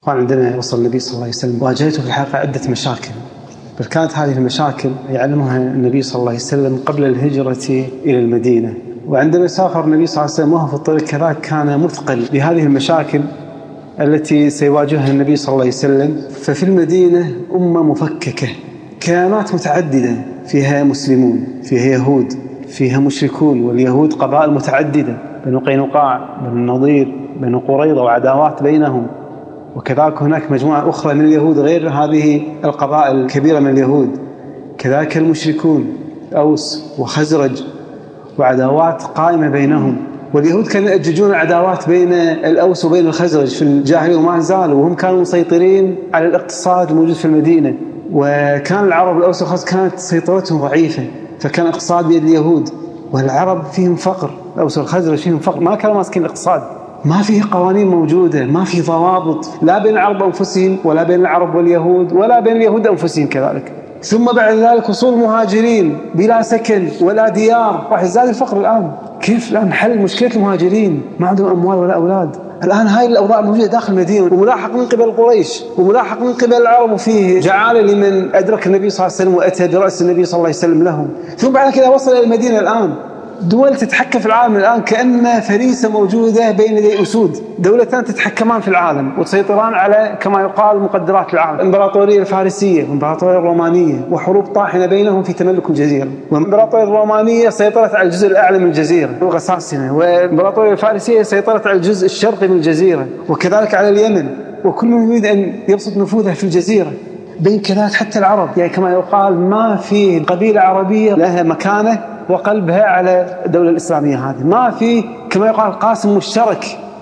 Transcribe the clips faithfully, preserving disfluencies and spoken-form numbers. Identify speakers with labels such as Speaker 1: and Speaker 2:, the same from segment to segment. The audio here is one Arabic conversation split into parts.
Speaker 1: وعندما وصل النبي صلى الله عليه وسلم واجهته في الحقيقة عدة مشاكل، بل كانت هذه المشاكل يعلمها النبي صلى الله عليه وسلم قبل الهجرة إلى المدينة. وعندما سافر النبي صلى الله عليه وسلم وهو في الطريق كذلك كان مثقل بهذه المشاكل التي سيواجهها النبي صلى الله عليه وسلم. ففي المدينة أمة مفككة، كيانات متعددة، فيها مسلمون، فيها يهود، فيها مشركون، واليهود قبائل متعددة، بنو قينقاع، بنو النضير، بنو قريظة، وعداوات بينهم. وكذلك هناك مجموعة أخرى من اليهود غير هذه القبائل الكبيرة من اليهود، كذلك المشركون أوس وخزرج، وعداوات قائمة بينهم. واليهود كانوا يأججون العداوات بين الأوس وبين الخزرج في الجاهلية وما زالوا، وهم كانوا مسيطرين على الاقتصاد الموجود في المدينة. وكان العرب الأوس والخزرج كانت سيطرتهم ضعيفة، فكان الاقتصاد بيد اليهود، والعرب فيهم فقر، الأوس والخزرج فيهم فقر، ما كانوا ماسكين الاقتصاد، ما فيه قوانين موجودة، ما فيه ضوابط لا بين العرب أنفسهم ولا بين العرب واليهود ولا بين اليهود أنفسهم كذلك. ثم بعد ذلك وصول مهاجرين بلا سكن ولا ديار، راح يزداد الفقر. الآن كيف الآن حل مشكلة المهاجرين؟ ما عندهم أموال ولا أولاد. الآن هاي الأوضاع موجودة داخل المدينة، وملاحق من قبل قريش، وملاحق من قبل العرب، وفيه جعالة لمن أدرك النبي صلى الله عليه وسلم وأتى برأس النبي صلى الله عليه وسلم لهم. ثم بعد كده وصل إلى المدينة. الآن دول تتحكم في العالم الآن كأن فريسة موجودة بين يدي أسود، دولتان تتحكمان في العالم وتسيطران على كما يقال مقدرات العالم، الإمبراطورية الفارسية والإمبراطورية الرومانية، وحروب طاحنة بينهم في تملك الجزيرة. والإمبراطورية الرومانية سيطرت على الجزء الأعلى من الجزيرة وغساسنة، والإمبراطورية الفارسية سيطرت على الجزء الشرقي من الجزيرة، وكذلك على اليمن، وكل من يريد أن يبسط نفوذه في الجزيرة. بين كذلك حتى العرب، يعني كما يقال ما في قبيلة عربية لها مكانة وقلبها على الدولة الإسلامية هذه، ما في كما يقال قاسم مشترك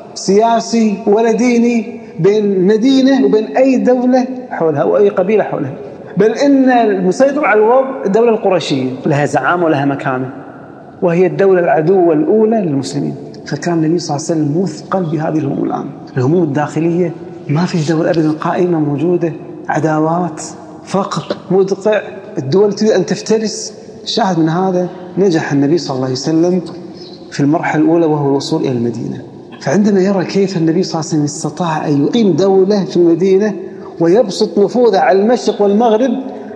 Speaker 1: سياسي ولا ديني بين المدينة وبين أي دولة حولها أو أي قبيلة حولها، بل إن المسيطر على الوضع الدولة القرشية، لها زعامة ولها مكانة، وهي الدولة العدوة الأولى للمسلمين. فكان النبي صلى الله عليه وسلم مثقل بهذه الهموم. الآن الهموم الداخلية ما في دولة أبدا قائمة موجودة، عداوات، فقر مدقع، الدول تريد أن تفترس. شاهد من هذا نجح النبي صلى الله عليه وسلم في المرحلة الأولى وهو الوصول إلى المدينة. فعندما يرى كيف النبي صلى الله عليه وسلم استطاع أن يقيم دولة في المدينة ويبسط نفوذه على المشرق والمغرب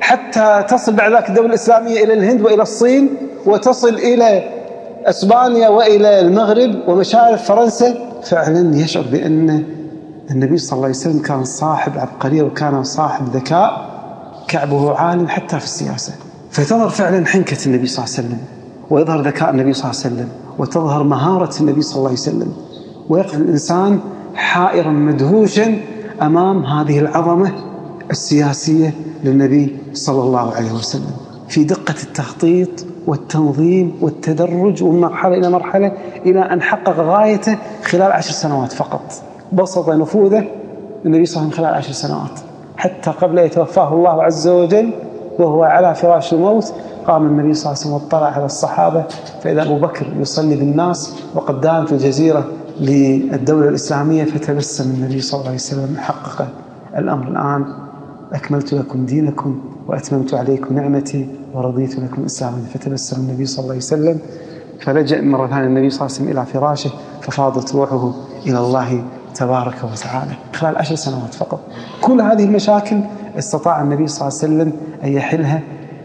Speaker 1: حتى تصل بعد ذلك الدولة الإسلامية إلى الهند وإلى الصين، وتصل إلى أسبانيا وإلى المغرب ومشارف فرنسا، فعلا يشعر بأن النبي صلى الله عليه وسلم كان صاحب عبقرية وكان صاحب ذكاء كعبه عال حتى في السياسة. فتظهر فعلا حنكة النبي صلى الله عليه وسلم، ويظهر ذكاء النبي صلى الله عليه وسلم، وتظهر مهارة النبي صلى الله عليه وسلم، ويقف الإنسان حائرا مدهوشا أمام هذه العظمة السياسية للنبي صلى الله عليه وسلم في دقة التخطيط والتنظيم والتدرج ومن مرحلة إلى مرحلة إلى أن حقق غايته خلال عشر سنوات فقط. بسط نفوذه النبي صلى الله عليه وسلم خلال عشر سنوات، حتى قبل يتوفاه الله عز وجل وهو على فراش الموت قام النبي صلى الله عليه وسلم واطلع على الصحابة، فإذا أبو بكر يصلي بالناس وقد دان في الجزيرة للدولة الإسلامية، فتبسم النبي صلى الله عليه وسلم حقق الأمر. الآن أكملت لكم دينكم وأتممت عليكم نعمتي ورضيت لكم الإسلام. فتبسم النبي صلى الله عليه وسلم، فلجأ مرة ثانية النبي صلى الله عليه وسلم إلى فراشه، ففاضت روحه إلى الله تبارك وتعالى خلال عشر سنوات فقط. كل هذه المشاكل استطاع النبي صلى الله عليه وسلم أن يحلها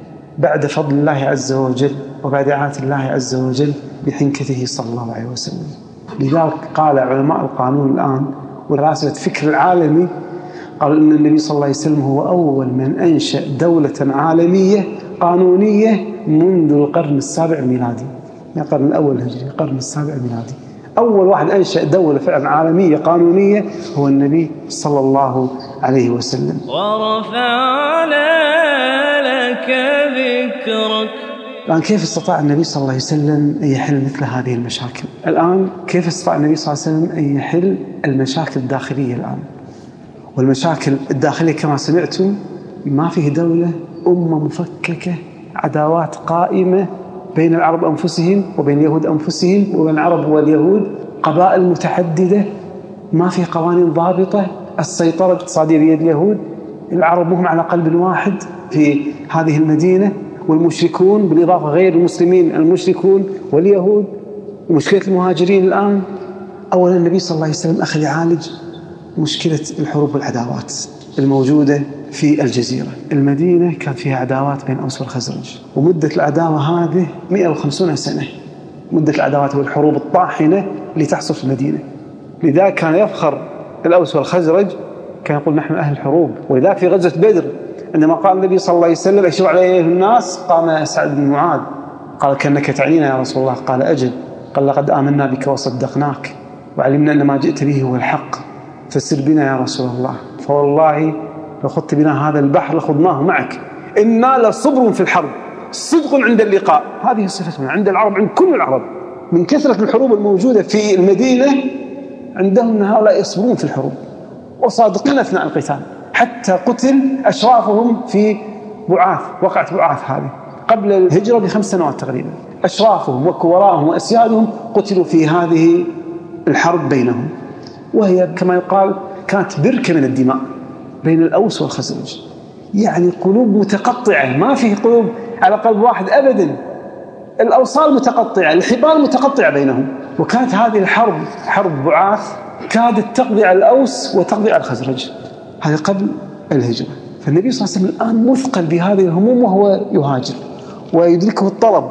Speaker 1: بعد فضل الله عز وجل وبعد إعانة الله عز وجل بحنكته صلى الله عليه وسلم. لذلك قال علماء القانون الآن وراسة الفكر العالمي، قالوا إن النبي صلى الله عليه وسلم هو أول من أنشأ دولة عالمية قانونية منذ القرن السابع الميلادي، يعني القرن الأول الهجري، القرن السابع الميلادي. أول واحد أنشأ دولة فعلا عالمية قانونية هو النبي صلى الله عليه وسلم.
Speaker 2: ورفعنا لك ذكرك.
Speaker 1: الآن كيف استطاع النبي صلى الله عليه وسلم أن يحل مثل هذه المشاكل؟ الآن كيف استطاع النبي صلى الله عليه وسلم أن يحل المشاكل الداخلية الآن؟ والمشاكل الداخلية كما سمعتم ما فيه دولة، أمة مفككة، عداوات قائمة بين العرب أنفسهم وبين اليهود أنفسهم وبين العرب واليهود، قبائل متعددة، ما في قوانين ضابطة، السيطرة الاقتصادية بيد اليهود، العرب هم على قلب واحد في هذه المدينة، والمشركون بالإضافة غير المسلمين المشركون واليهود، ومشكلة المهاجرين الآن. أولا النبي صلى الله عليه وسلم أخذ يعالج مشكلة الحروب والعداوات الموجودة في الجزيرة. المدينة كان فيها عداوات بين الأوس والخزرج، ومدة العداوة هذه مئة وخمسين سنة، مدة العداوات والحروب الطاحنة اللي تحصل في المدينة. لذلك كان يفخر الأوس والخزرج، كان يقول نحن أهل الحروب. ولذلك في غزوة بدر عندما قال النبي صلى الله عليه وسلم أشرع عليه الناس، قام سعد بن معاذ قال كأنك تعنينا يا رسول الله؟ قال أجل. قال لقد آمنا بك وصدقناك وعلمنا أن ما جئت به هو الحق، فسر بنا يا رسول الله، فوالله لو خضت بنا هذا البحر لخضناه معك، إنا لصبر في الحرب صدق عند اللقاء. هذه صفتنا عند العرب، عند كل العرب، من كثرة الحروب الموجودة في المدينة عندهم أن هؤلاء يصبرون في الحروب وصادقين أثناء القتال. حتى قتل أشرافهم في بعاث، وقعت بعاث هذه قبل الهجرة بخمس سنوات تقريبا، أشرافهم وكبراءهم وأسيادهم قتلوا في هذه الحرب بينهم، وهي كما يقال كانت بركة من الدماء بين الأوس والخزرج، يعني قلوب متقطعة، ما فيه قلوب على قلب واحد أبدا، الأوصال متقطعة، الحبال متقطعة بينهم. وكانت هذه الحرب حرب بعاث كادت تقضي على الأوس وتقضي على الخزرج، هذا قبل الهجرة. فالنبي صلى الله عليه وسلم الآن مثقل بهذه الهموم وهو يهاجر ويدركه الطلب،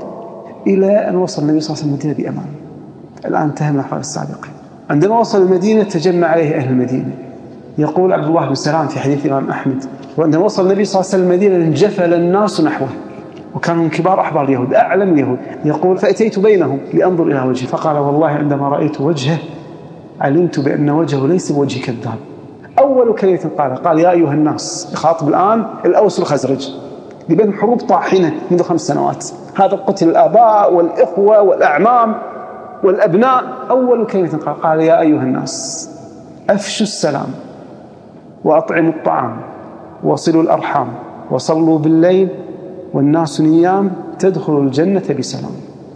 Speaker 1: إلى أن وصل النبي صلى الله عليه وسلم المدينة بأمان. الآن انتهى من الأحوال السابقة. عندما وصل المدينة تجمع عليه أهل المدينة. يقول عبد الله بن سلام في حديث الإمام أحمد، وعندما وصل النبي صلى الله عليه وسلم المدينة انجفل الناس نحوه، وكانوا من كبار أحبار اليهود، أعلم اليهود. يقول فأتيت بينهم لأنظر إلى وجهه، فقال والله عندما رأيت وجهه علمت بأن وجهه ليس بوجه كذاب. أول كلمة قال قال يا أيها الناس، يخاطب الآن الأوس والخزرج لبين حروب طاحنة منذ خمس سنوات، هذا قتل الآباء والإخوة والأعمام والأبناء. أول كلمة قال قال يا أيها الناس أفشوا السلام وأطعموا الطعام وصلوا الأرحام وصلوا بالليل والناس نيام تدخلوا الجنة بسلام.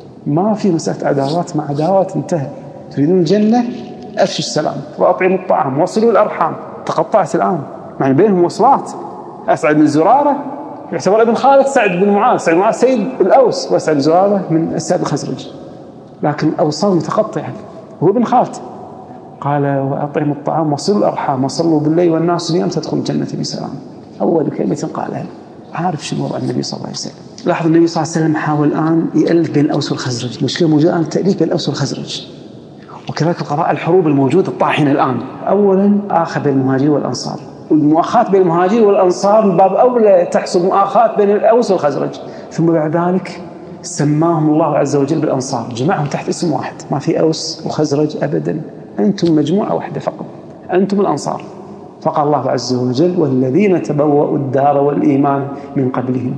Speaker 1: ما في مسألة عداوات مع عداوات، انتهى. تريدون الجنة أفشوا السلام وأطعموا الطعام وصلوا الأرحام. تقطعت الآن، يعني بينهم وصلات. أسعد بن زرارة يعتبر ابن خالد سعد بن معاذ، سعد بن معاذ سيد الأوس، وأسعد بن زرارة من أسياد الخزرج، لكن أوصال متقطعة، هو ابن خالد. قال وأطعموا الطعام وصلوا الأرحام وصلوا بالليل والناس نيام تدخلوا الجنة بسلام. أول كلمة قالها، عارف شنو وضع النبي صلى الله عليه وسلم. لاحظ النبي صلى الله عليه وسلم حاول الآن يألف بين الأوس والخزرج، مشكلة موجودة الآن تأليف بين الأوس والخزرج، وكذلك القضاء الحروب الموجودة الطاحنة الآن. أولا آخى بين المهاجرين والأنصار، والمؤاخاة بين المهاجرين والأنصار من باب أولى تحصل مؤاخاة بين الأوس والخزرج. ثم بعد ذلك سماهم الله عز وجل بالأنصار، جمعهم تحت اسم واحد، ما في أوس وخزرج أبدا، أنتم مجموعة واحدة فقط، أنتم الأنصار. فقال الله عز وجل والذين تبوأوا الدار والإيمان من قبلهم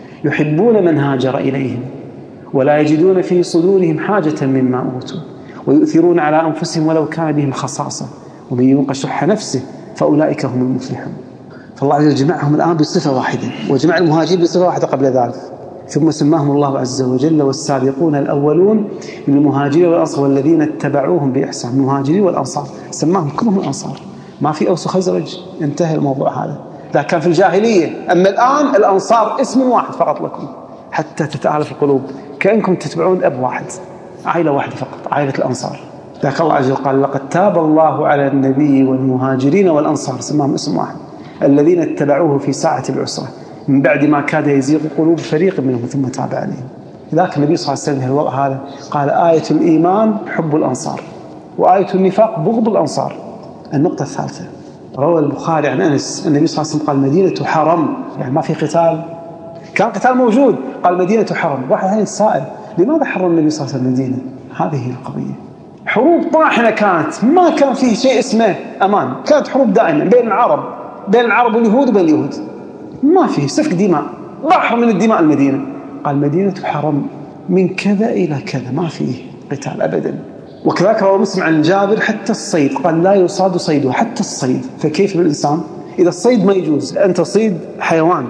Speaker 1: يحبون من هاجر إليهم ولا يجدون في صدورهم حاجة مما أوتوا ويؤثرون على أنفسهم ولو كان بهم خصاصة ومن يوق شح نفسه فأولئك هم المفلحون. فالله عز وجل جمعهم الآن بصفة واحدة، وجمع المهاجرين بصفة واحدة قبل ذلك، ثم سماهم الله عز وجل والسابقون الأولون من المهاجرين والأنصار والذين اتبعوهم بإحسان. المهاجرين والأنصار سماهم كلهم الأنصار، ما في أوس وخزرج، انتهى الموضوع هذا. ذاك كان في الجاهلية، أما الآن الأنصار اسم واحد فقط لكم حتى تتآلف القلوب، كأنكم تتبعون أب واحد، عائلة واحدة فقط، عائلة الأنصار. ذاك الله عز وجل قال لقد تاب الله على النبي والمهاجرين والأنصار، سماهم اسم واحد، الذين اتبعوه في ساعة العسرة من بعد ما كاد يزيغ قلوب فريق منهم ثم تاب عليهم. ذاك النبي صلى الله عليه وسلم الوضع هذا قال آية الإيمان حب الأنصار وآية النفاق بغض الأنصار. النقطة الثالثة، روى البخاري عن أنس النبي صلى الله عليه وسلم قال مدينة حرم، يعني ما في قتال، كان قتال موجود، قال مدينة حرم. واحد هنا يتساءل لماذا حرم النبي صلى الله عليه وسلم المدينة؟ هذه هي القضية. حروب طاحنة كانت، ما كان فيه شيء اسمه أمان، كانت حروب دائما بين العرب، بين العرب واليهود وبين اليهود، ما فيه سفك دماء، بحر من الدماء المدينة. قال مدينة حرم من كذا إلى كذا، ما فيه قتال أبدا. وكذلك روى مسلم عن جابر حتى الصيد، قال لا يصاد صيده، حتى الصيد. فكيف بالإنسان إذا الصيد ما يجوز، أنت تصيد حيوان،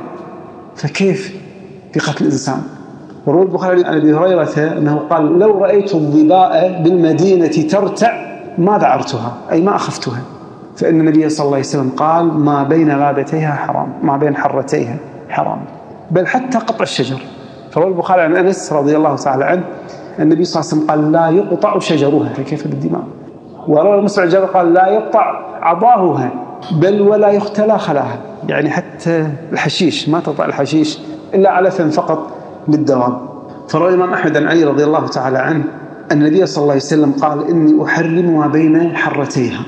Speaker 1: فكيف في قتل الإنسان؟ وروى البخاري عن أبي هريرة أنه قال لو رأيت الظباء بالمدينة ترتع ما ذعرتها، أي ما أخفتها، فإن النبي صلى الله عليه وسلم قال ما بين لابتيها حرام، ما بين حرتيها حرام، بل حتى قطع الشجر. فروى البخاري عن أنس رضي الله تعالى عنه النبي صلى الله عليه وسلم قال لا يقطع شجرها، فكيف بالدماء؟ وروى مسلم الجابر قال لا يقطع عضاهها بل ولا يختلى خلاها، يعني حتى الحشيش ما تقطع الحشيش إلا علفا فقط للدواب. فروى الإمام أحمد عن علي رضي الله تعالى عنه أن النبي صلى الله عليه وسلم قال إني أحرم ما بين حرتيها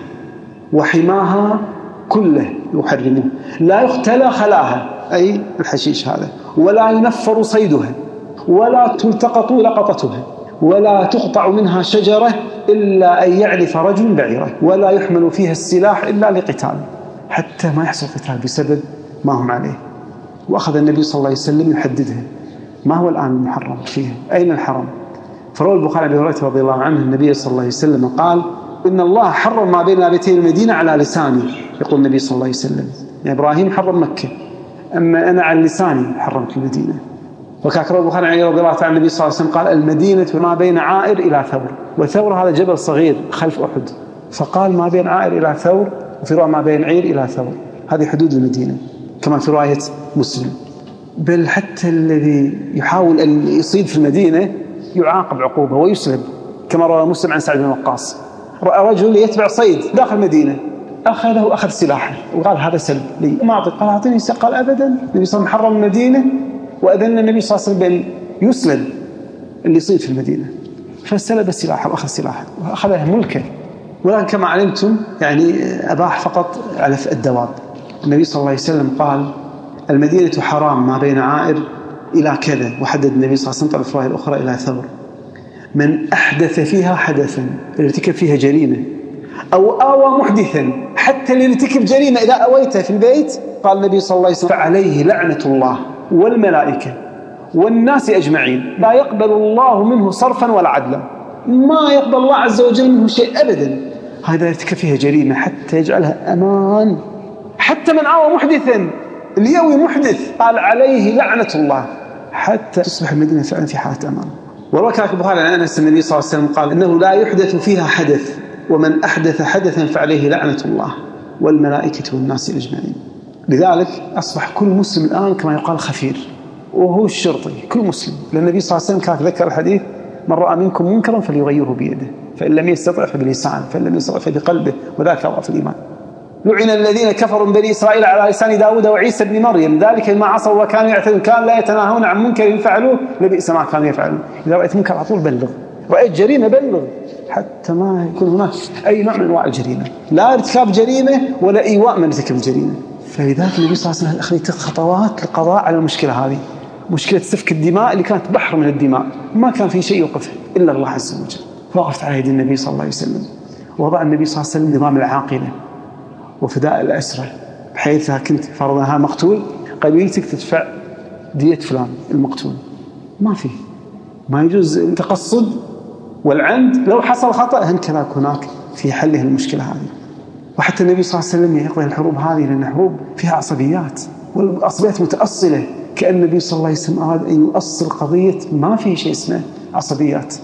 Speaker 1: وحماها كله يحرمه، لا يختلى خلاها أي الحشيش هذا، ولا ينفر صيدها، ولا تلتقط لقطتها، ولا تقطع منها شجرة إلا أن يعرف رجل بعيره، ولا يحمل فيها السلاح إلا لقتال، حتى ما يحصل قتال بسبب ما هم عليه. وأخذ النبي صلى الله عليه وسلم يحددها، ما هو الآن المحرم فيها، أين الحرم؟ فروى البخاري أبي هريرة رضي الله عنه النبي صلى الله عليه وسلم قال إن الله حرم ما بين لابتي المدينة على لساني، يقول النبي صلى الله عليه وسلم، يعني إبراهيم حرم مكة، أما أنا على لساني حرمت المدينة. وكان روى البخاري رضي الله تعالى النبي صلى الله عليه وسلم قال المدينة ما بين عائر إلى ثور، وثور هذا جبل صغير خلف أحد، فقال ما بين عائر إلى ثور، وفي رواية ما بين عير إلى ثور، هذه حدود المدينة كما في رواية مسلم. بل حتى الذي يحاول أن يصيد في المدينة يعاقب عقوبة ويسلب، كما روى مسلم عن سعد بن وقاص رأى رجل يتبع صيد داخل المدينة، أخذه وأخذ سلاحه وقال هذا سلب لي، ما أعطي، قال أعطيني، قال أبدا، النبي صلى الله عليه وسلم حرم المدينة وأذن النبي صلى الله عليه وسلم بأن يسلب اللي يصيد في المدينة، فسلب سلاحه وأخذ سلاحه وأخذه ملكه. ولكن كما علمتم يعني أباح فقط علف الدواب. النبي صلى الله عليه وسلم قال المدينة حرام ما بين عائر إلى كذا، وحدد النبي صلى الله عليه وسلم في الرواية الأخرى إلى ثور. من أحدث فيها حدثا، ارتكب فيها جريمة، أو آوى محدثا، حتى اللي يرتكب جريمة إذا أويته في البيت قال النبي صلى الله عليه وسلم فعليه لعنة الله والملائكة والناس أجمعين، لا يقبل الله منه صرفا ولا عدلا، ما يقبل الله عز وجل منه شيء أبدا. هذا يرتكب فيها جريمة حتى يجعلها أمان. حتى من آوى محدثا، اللي يوي محدث قال عليه لعنة الله، حتى تصبح المدينة فعلا في حالة أمان. وروى البخاري عن أنس النبي صلى الله عليه وسلم قال إنه لا يحدث فيها حدث، ومن أحدث حدثا فعليه لعنة الله والملائكة والناس أجمعين. لذلك أصبح كل مسلم الآن كما يقال خفير، وهو الشرطي، كل مسلم، لأن النبي صلى الله عليه وسلم كان ذكر الحديث من رأى منكم منكرا فليغيره بيده، فإن لم يستطع فبلسانه، فإن لم يستطع فبقلبه، وذاك أضعف الإيمان. لعن الذين كفروا من بني إسرائيل على لسان داود وعيسى بن مريم ذلك ما عصوا وكانوا يعتدون، كان لا يتناهون عن منكر يفعلوه لبئس ما كانوا يفعلون. إذا رأيت منكر على طول بلغ، رأيت جريمة بلغ، حتى ما يكون هناك أي نوع من أنواع الجريمة، لا ارتكاب جريمة ولا إيواء من ارتكاب الجريمة. فلذلك النبي صلى الله عليه وسلم أخذ خطوات للقضاء على المشكلة هذه، مشكلة سفك الدماء اللي كانت بحر من الدماء، ما كان في شيء يوقفه إلا الله عز وجل. فوقفت على يد النبي صلى الله عليه وسلم، ووضع النبي صلى الله عليه وسلم نظام العاقلة وفداء الأسرى، بحيث كنت فرضها مقتول قبيلتك تدفع دية فلان المقتول، ما فيه، ما يجوز التقصد والعمد، لو حصل خطأ هنكلاك هناك في حله المشكلة هذه. وحتى النبي صلى الله عليه وسلم يقضي الحروب هذه، لأن حروب فيها عصبيات، والعصبيات متأصلة، كأن النبي صلى الله عليه وسلم أراد أن يؤصل قضية ما فيه شيء اسمه عصبيات.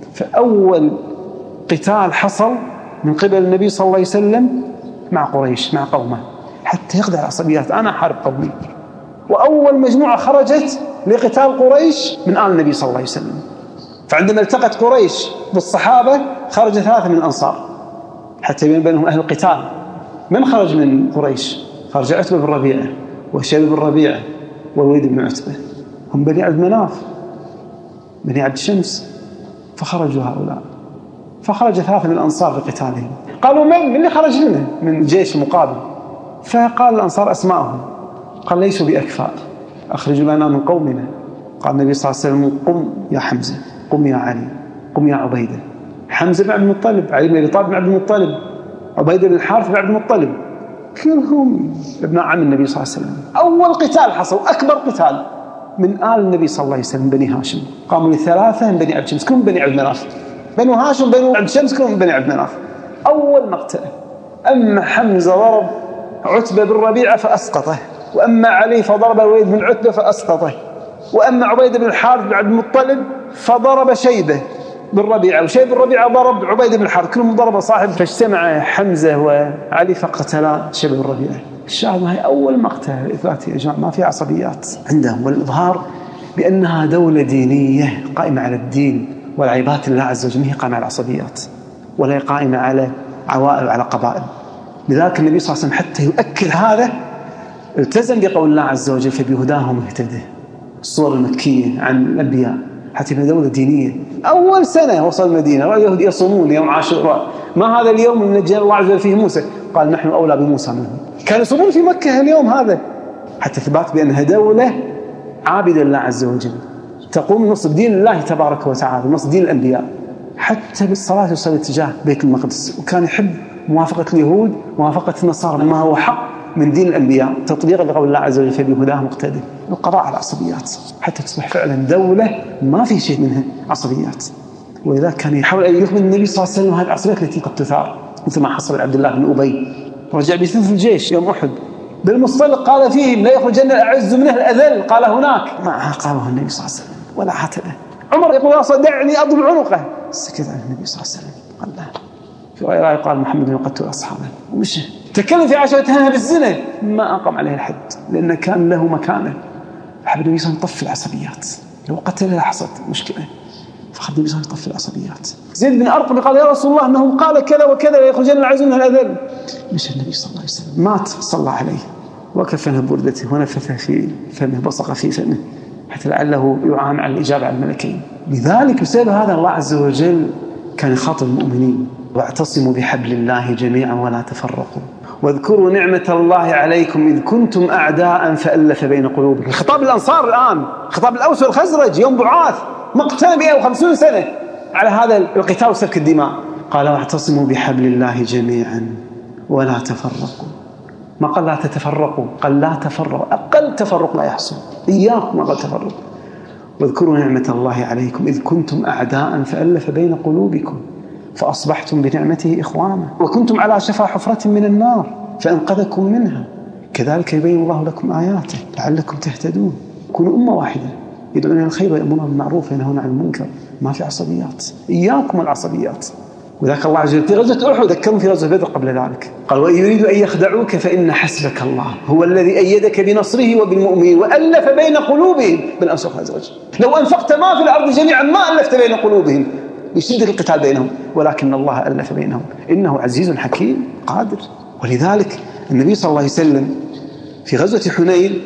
Speaker 1: فأول قتال حصل من قبل النبي صلى الله عليه وسلم مع قريش، مع قومه، حتى يقضي العصبيات، أنا حارب قومي. وأول مجموعة خرجت لقتال قريش من آل النبي صلى الله عليه وسلم. فعندما التقت قريش بالصحابة خرج ثلاثة من الأنصار حتى يبين بينهم أهل القتال. من خرج من قريش؟ خرج عتبة بن ربيعة وشيبة بن ربيعة والوليد بن عتبة، هم بني عبد مناف بني عبد شمس، فخرجوا هؤلاء. فخرج ثلاثة من الأنصار لقتالهم. قالوا من؟ من اللي خرج لنا من الجيش المقابل؟ فقال الأنصار أسماءهم، قال ليسوا بأكفاء، أخرجوا لنا من قومنا. قال النبي صلى الله عليه وسلم قم يا حمزة، قم يا علي، قم يا عبيدة. حمزة بن عبد المطلب، علي بن أبي طالب بن عبد المطلب، عبيدة بن الحارث بن عبد المطلب، كلهم ابناء عم النبي صلى الله عليه وسلم. أول قتال حصل، أكبر قتال، من آل النبي صلى الله عليه وسلم بني هاشم، قاموا لثلاثة من بني عبد شمس، كلهم بني عبد مناف، بنو هاشم بنو عبد شمس كلهم بني عبد مناف. أول مقتل. أما حمزة ضرب عتبة بن ربيعة فأسقطه، وأما علي فضرب الوليد بن عتبة فأسقطه، وأما عبيدة بن الحارث بن عبد المطلب فضرب شيبة بن ربيعة، وشيبة بن ربيعة ضرب عبيدة بن الحارث، كلهم ضرب صاحب. فاجتمع حمزة وعلي فقتلا شيبة بن ربيعة. الشاهد ما هي أول مقتل إثبات يا جماعة ما في عصبيات عندهم، والإظهار بأنها دولة دينية قائمة على الدين والعبادة الله عز وجل، هي قائمة على العصبيات. ولا هي قائمة على عوائل وعلى قبائل. لذلك النبي صلى الله عليه وسلم حتى يؤكد هذا التزم بقول الله عز وجل فبهداه مهتدي. الصور المكية عن الأنبياء حتى في دولة دينية أول سنة وصل المدينة واليهود يصومون يوم عاشوراء. ما هذا اليوم من نجى الله عز وجل فيه موسى؟ قال نحن أولى بموسى منهم. كانوا يصومون في مكة اليوم هذا حتى ثبات بأنها دولة عابدة لله عز وجل تقوم نصب دين الله تبارك وتعالى نصب دين الأنبياء. حتى بالصلاة يصلي اتجاه بيت المقدس وكان يحب موافقة اليهود موافقة النصارى ما هو حق من دين الأنبياء تطبيقا لقول الله عز وجل فبهداه مقتدي. القضاء على العصبيات حتى تصبح فعلا دولة ما في شيء منها عصبيات. ولذلك كان يحاول أن يخبر النبي صلى الله عليه وسلم هذه العصبيات التي قد تثار مثل ما حصل عبد الله بن أبي رجع بثلث الجيش يوم أحد بالمصطلق قال فيهم لا يخرجن الأعز منه الأذل قال هناك ما عاقبه النبي صلى الله عليه وسلم ولا عاتبه. عمر يقول يا صدعني أضرب عنقه سكت عن النبي صلى الله عليه وسلم قال لا. في غيره يقال محمد يقتل أصحابه ومشى. تكلم في عشرتها بالزنا ما أقام عليه الحد لأنه كان له مكانه. حب النبي صلى الله عليه وسلم يطفي العصبيات لو قتلها حصلت مشكلة فخذ النبي صلى الله عليه وسلم يطفي العصبيات. زيد بن أرقم قال يا رسول الله أنه قال كذا وكذا لا يخرجن الأعز منه الأذل. مشى النبي صلى الله عليه وسلم مات صلى عليه وكفنه بردته ونفثه في فمه بصق في فمه حتى لعله يعان على الإجابة على الملكين. لذلك بسبب هذا الله عز وجل كان يخاطب المؤمنين واعتصموا بحبل الله جميعا ولا تفرقوا واذكروا نعمة الله عليكم إذ كنتم أعداء فألف بين قلوبكم. خطاب الأنصار الآن خطاب الأوس والخزرج يوم بعاث مقتنع مئة وخمسين سنة على هذا القتال وسفك الدماء. قال واعتصموا بحبل الله جميعا ولا تفرقوا. ما قال لا تتفرقوا قال لا تفرقوا أقل تفرق لا يحصل إياكم أقل تفرق. واذكروا نعمة الله عليكم إذ كنتم أعداء فألف بين قلوبكم فأصبحتم بنعمته إخوانا وكنتم على شفا حفرة من النار فأنقذكم منها كذلك يبين الله لكم آياته لعلكم تهتدون. كونوا أمة واحدة يدعون إلى الخير ويأمرون بالمعروف وينهون عن المنكر ما في عصبيات إياكم العصبيات. وذاك الله عز وجل في غزوة أحد ذكرهم في غزوة بدر قبل ذلك قال وإن يريدوا أن يخدعوك فإن حسبك الله هو الذي أيدك بنصره وبالمؤمنين وألف بين قلوبهم بالأمس والخزرج. لو أنفقت ما في الأرض جميعا ما ألفت بين قلوبهم بشدة القتال بينهم ولكن الله ألف بينهم إنه عزيز حكيم قادر. ولذلك النبي صلى الله عليه وسلم في غزوة حنين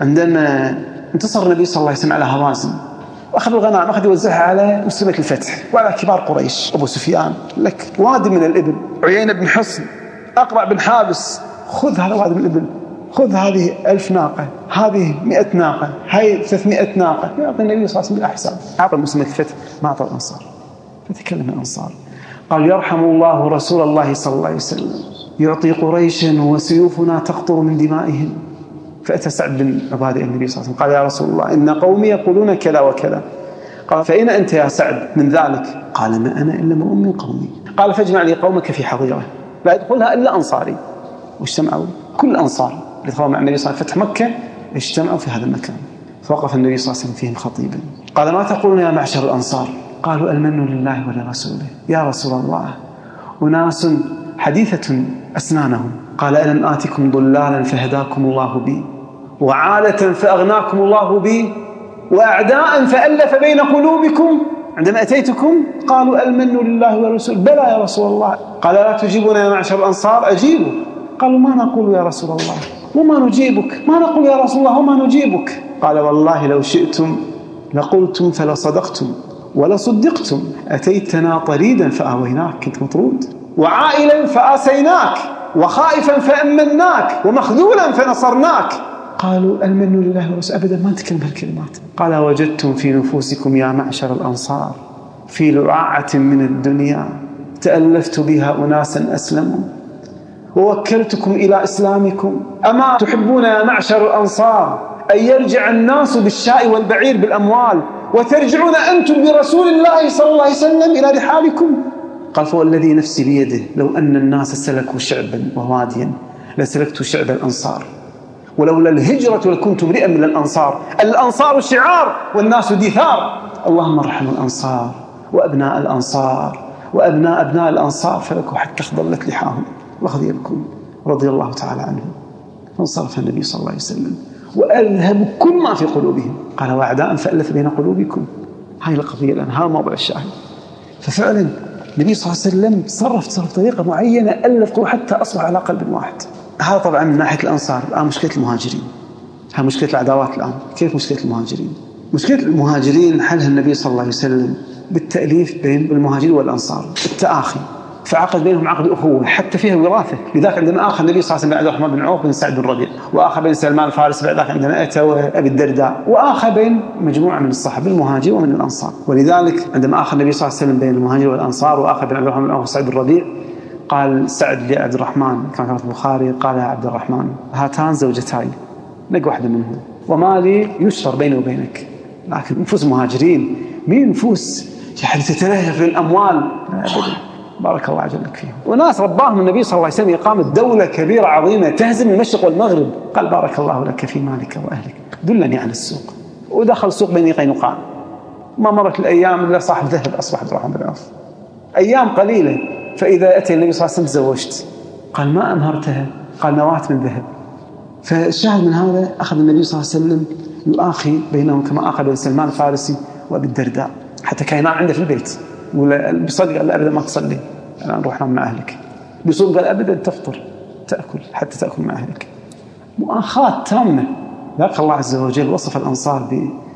Speaker 1: عندما انتصر النبي صلى الله عليه وسلم على هوازن وأخذ الغنائم أخذ يوزعها على مسلمة الفتح وعلى كبار قريش أبو سفيان لك وادي من الإبل عيينة بن حصن أقرع بن حابس خذ هذا وادي من الإبل خذ هذه ألف ناقة هذه مئة ناقة هاي ثلاثمائة ناقة يعطي النبي صلى الله عليه وسلم بالأحساب. أعطى مسلمة الفتح ما أعطى الأنصار. فتكلم الأنصار قال يرحم الله رسول الله صلى الله عليه وسلم يعطي قريشا وسيوفنا تقطر من دمائهم. فأتى سعد بن عبادة النبي صلى الله عليه وسلم قال يا رسول الله إن قومي يقولون كذا وكذا. قال فأين أنت يا سعد من ذلك؟ قال ما أنا إلا امرؤ من قومي. قال فاجمع لي قومك في حظيرة لا يدخلها إلا أنصاري. واجتمعوا كل أنصار اللي دخلوا مع النبي صلى الله عليه وسلم فتح مكة اجتمعوا في هذا المكان. فوقف النبي صلى الله عليه وسلم فيهم خطيبا قال ما تقولون يا معشر الأنصار؟ قالوا المن لله ولرسوله. يا رسول الله أناس حديثة أسنانهم. قال ألم آتكم ضلالا فهداكم الله بي وعالة فأغناكم الله بي وأعداء فألف بين قلوبكم. عندما أتيتكم قالوا المن لله ورسوله. بلى يا رسول الله. قال لا تجيبون يا معشر الأنصار؟ أجيبوا. قالوا ما نقول يا رسول الله وما نجيبك. ما نقول يا رسول الله وما نجيبك. قال والله لو شئتم لقلتم فلصدقتم ولصدقتم. أتيتنا طريدا فآويناك كنت مطرود وعائلا فآسيناك وخائفا فأمناك ومخذولا فنصرناك. قالوا المن لله ورسوله. أبدا ما نتكلم هالكلمات. قال وجدتم في نفوسكم يا معشر الأنصار في لعاعة من الدنيا تألفت بها أناسا أسلموا ووكلتكم إلى إسلامكم. أما تحبون يا معشر الأنصار أن يرجع الناس بالشاء والبعير بالأموال وترجعون أنتم برسول الله صلى الله عليه وسلم إلى رحالكم؟ قال فوالذي نفسي بيده لو أن الناس سلكوا شعبا وواديا لسلكت شعب الأنصار ولولا الهجرة لكنت امرئا من الأنصار. الأنصار شعار والناس دثار. اللهم ارحم الأنصار وأبناء الأنصار وأبناء أبناء الأنصار فلكوا حتى خضلت لحاهم وأخذ يبكون رضي الله تعالى عنهم. فانصرف النبي صلى الله عليه وسلم وأذهب كل ما في قلوبهم. قال وأعداء فألف بين قلوبكم. هاي القضية الآن هذا موضوع الشاهد. ففعلا النبي صلى الله عليه وسلم تصرف تصرف طريقة معينة ألف قلوب حتى أصبح على قلب واحد. هذا طبعا من ناحية الأنصار. الآن مشكلة المهاجرين، ها مشكلة العداوات الآن. كيف مشكلة المهاجرين؟ مشكلة المهاجرين حلها النبي صلى الله عليه وسلم بالتأليف بين المهاجرين والأنصار، التآخي، فعقد بينهم عقد أخوة حتى فيها وراثة. لذلك عندما آخى النبي صلى الله عليه وسلم بين عبد الرحمن بن عوف بن سعد بن ربيع، وآخى بين سلمان الفارسي بعد ذلك عندما أتى أبي الدرداء، وآخى بين مجموعة من الصحابة المهاجرين ومن الأنصار. ولذلك عندما آخى النبي صلى الله عليه وسلم بين المهاجر والأنصار وآخى بين عبد الرحمن بن عوف وسعد بن ربيع، قال سعد لعبد الرحمن كما في البخاري، قال يا عبد الرحمن هاتان زوجتاي، نق واحدة منهم، وما لي يشتر بيني وبينك. لكن نفوس المهاجرين مين نفوس يعني تتلهف في الأموال؟ بارك الله عجلك فيهم. وناس رباهم النبي صلى الله عليه وسلم إقامة دولة كبيرة عظيمة تهزم المشرق والمغرب. قال بارك الله لك في مالك وأهلك، دلني على السوق. ودخل سوق بني قينقاع، ما مرت الأيام إلا صاحب ذهب أصبح عبد الرحمن بن عوف، أيام قليلة فإذا أتى النبي صلى الله عليه وسلم تزوجت. قال ما أمهرتها؟ قال نواة من ذهب. فالشاهد من هذا أخذ النبي صلى الله عليه وسلم يؤاخي بينهم كما آخى بين سلمان الفارسي وأبي الدرداء، حتى كان ينام عنده في البيت. ولا بيصلي قال أبدا ما تصلي، الآن روح نام مع أهلك. بيصوم قال أبدا تفطر تأكل حتى تأكل مع أهلك. مؤاخاة تامة. ذاك الله عز وجل وصف الأنصار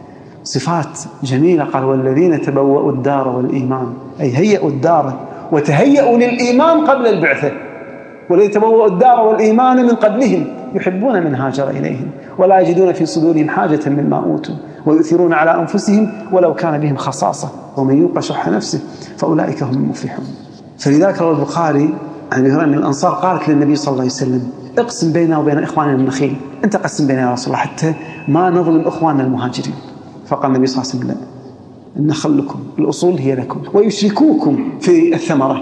Speaker 1: بصفات جميلة، قال والذين تبوأوا الدار والإيمان، أي هيئوا الدار وتهيئوا للإيمان قبل البعثة. والذين تبوأوا الدار والإيمان من قبلهم يحبون من هاجر إليهم ولا يجدون في صدورهم حاجة مما أوتوا ويؤثرون على أنفسهم ولو كان بهم خصاصة ومن يوق شح نفسه فأولئك هم المفلحون. فلذلك روى البخاري عن أن الأنصار قالت للنبي صلى الله عليه وسلم اقسم بيننا وبين إخواننا النخيل، أنت قسم بيننا يا رسول الله حتى ما نظلم إخواننا المهاجرين. فقال النبي صلى الله عليه وسلم لا، النخل لكم، الأصول هي لكم، ويشركوكم في الثمرة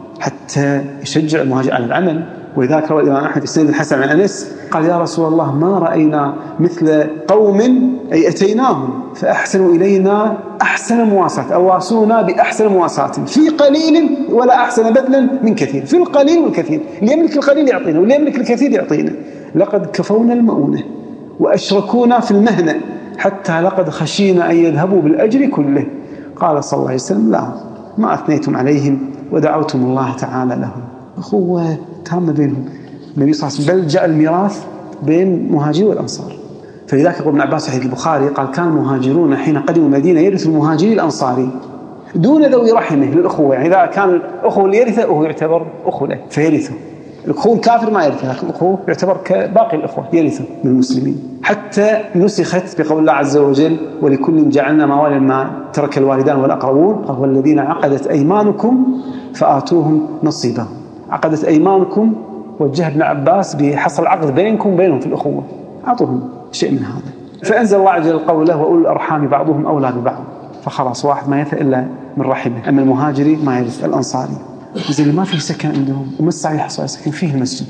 Speaker 1: حتى يشجع المهاجر على العمل. ولذلك روى الإمام أحمد السند الحسن عن أنس قال يا رسول الله ما رأينا مثل قوم أي أتيناهم فأحسنوا إلينا أحسن مواساة، أواسونا بأحسن مواساة في قليل ولا أحسن بذلا من كثير، في القليل والكثير، اللي يملك القليل يعطينا واللي يملك الكثير يعطينا. لقد كفونا المؤونة وأشركونا في المهنة حتى لقد خشينا أن يذهبوا بالأجر كله. قال صلى الله عليه وسلم لا، ما أثنيتم عليهم ودعوتم الله تعالى لهم. أخوة تامة بينهم. النبي صلى الله عليه وسلم بل جاء الميراث بين المهاجرين والأنصار. فلذلك يقول ابن عباس حديث البخاري قال كان المهاجرون حين قدموا المدينة يرث المهاجرين الأنصاري دون ذوي رحمه للأخوة، يعني إذا كان الأخوة اللي يرثه وهو يعتبر أخوة له فيرثه. الأخوة الكافر ما يرثه، لكن الأخوة يعتبر كباقي الأخوة يرثه من المسلمين. حتى نسخت بقول الله عز وجل ولكل جعلنا موالي ما ترك الوالدان والأقربون، قال والذين عقدت أيمانكم فآتوهم نصيبهم. عقدت أيمانكم وجه ابن عباس بحصل العقد بينكم وبينهم في الأخوة، أعطوهم شيء من هذا. فأنزل الله عز وجل قوله وأولو الأرحام بعضهم أولى ببعض، فخلاص واحد ما يرث إلا من رحمه. أما المهاجري ما يرث الأنصاري. زي ما في سكن عندهم وما السعي يحصل سكن فيه المسجد،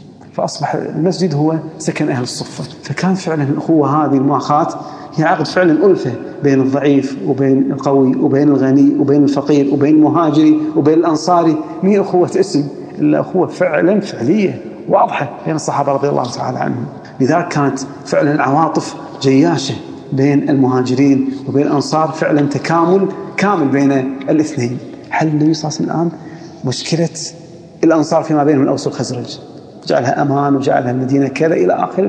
Speaker 1: فأصبح المسجد هو سكن أهل الصفة. فكان فعلا الأخوة هذه المؤاخاة هي عقد فعلا ألفة بين الضعيف وبين القوي وبين الغني وبين الفقير وبين المهاجري وبين الأنصاري. مين أخوة اسم إلا أخوة فعلا فعلية واضحة بين الصحابة رضي الله تعالى عنهم. لذلك كانت فعلا العواطف جياشة بين المهاجرين وبين الأنصار، فعلا تكامل كامل بين الاثنين. حل النبي صلى الله عليه وسلم الآن مشكلة الأنصار فيما بينهم الأوس والخزرج، جعلها أمان وجعلها المدينة كذا إلى آخره.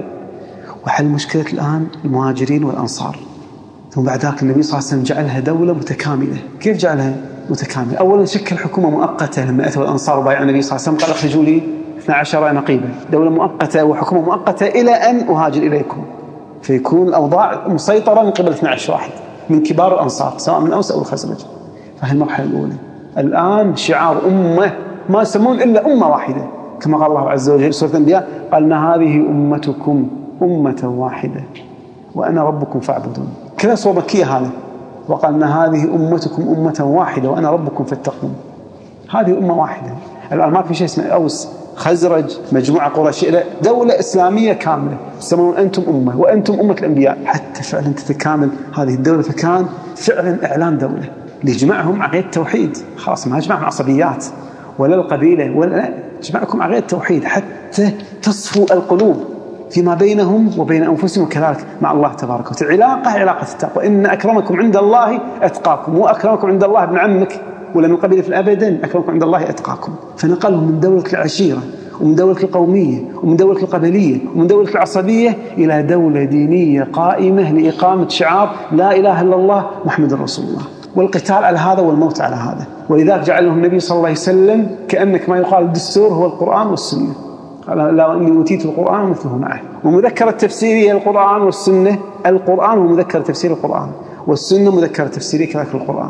Speaker 1: وحل مشكلة الآن المهاجرين والأنصار. ثم بعد ذلك النبي صلى الله عليه وسلم جعلها دولة متكاملة. كيف جعلها متكاملة؟ أولا شكل حكومة مؤقتة لما أتوا الأنصار وبايعوا النبي صلى الله عليه وسلم قال اخرجوا لي اثنا عشر نقيبا، دولة مؤقتة وحكومة مؤقتة إلى أن أهاجر إليكم، فيكون الأوضاع مسيطرة من قبل اثنا عشر واحد من كبار الأنصار سواء من أوس أو الخزرج. فهي المرحلة الأولى. الآن شعار أمة ما يسمون إلا أمة واحدة، كما قال الله عز وجل سورة الأنبياء قالنا هذه أمتكم أمة واحدة وأنا ربكم فاعبدون. كذا سورة مكية هذا، وقالنا هذه أمتكم أمة واحدة وأنا ربكم فاتقون. هذه أمة واحدة. الآن ما في شيء اسمه أوس خزرج مجموعة قريش، لا، دولة إسلامية كاملة يسمون أنتم أمة وأنتم أمة الأنبياء حتى فعلا تتكامل هذه الدولة. فكان فعلا إعلان دولة ليجمعهم عقيدة التوحيد، خلاص ما يجمعهم عصبيات ولا القبيلة ولا لا، يجمعكم عقيدة التوحيد حتى تصفوا القلوب فيما بينهم وبين أنفسهم وكذلك مع الله تبارك وتعالى. علاقة علاقة التقوى، إن أكرمكم عند الله أتقاكم، وأكرمكم عند الله ابن عمك ولا من قبيلة أبدا، أكرمكم عند الله أتقاكم. فنقلهم من دولة العشيرة ومن دولة القومية ومن دولة القبلية ومن دولة العصبية إلى دولة دينية قائمة لإقامة شعار لا إله إلا الله محمد رسول الله، والقتال على هذا والموت على هذا. ولذلك جعل لهم النبي صلى الله عليه وسلم كأنك ما يقال الدستور هو القرآن والسنة، قال لا إني أوتيت القرآن مثله معه. ومذكرة تفسيرية القرآن والسنة، القرآن هو مذكرة تفسير القرآن، والسنة مذكرة تفسيرية كذلك القرآن،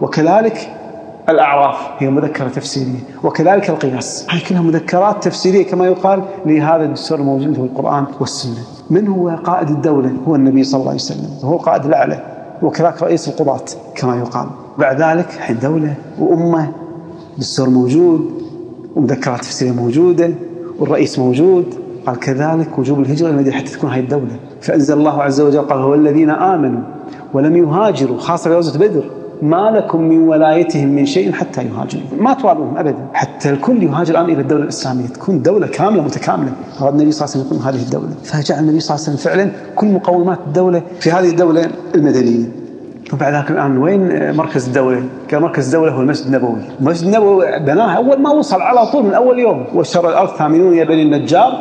Speaker 1: وكذلك الأعراف هي مذكرة تفسيرية، وكذلك القياس، هاي كلها مذكرات تفسيرية كما يقال لهذا الدستور الموجود في القرآن والسنة. من هو قائد الدولة؟ هو النبي صلى الله عليه وسلم، هو القائد الأعلى، وكذلك رئيس القضاة كما يقال. بعد ذلك حين دولة وأمة، دستور موجود ومذكرات تفسيرية موجودة والرئيس موجود، قال كذلك وجوب الهجرة المدينة حتى تكون هاي الدولة. فأنزل الله عز وجل قال هو الذين آمنوا ولم يهاجروا، خاصة في غزوة بدر، ما لكم من ولايتهم من شيء حتى يهاجروا، ما توالوهم أبدا، حتى الكل يهاجر الآن إلى الدولة الإسلامية، تكون دولة كاملة متكاملة. أراد النبي صلى الله عليه وسلم يكون هذه الدولة، فجعل النبي صلى الله عليه وسلم فعلا كل مقومات الدولة في هذه الدولة المدنية. وبعد ذلك الآن وين مركز الدولة؟ كان مركز الدولة هو المسجد النبوي. المسجد النبوي بناه أول ما وصل على طول من أول يوم، وشر الأرض ثامنون يا بني النجار،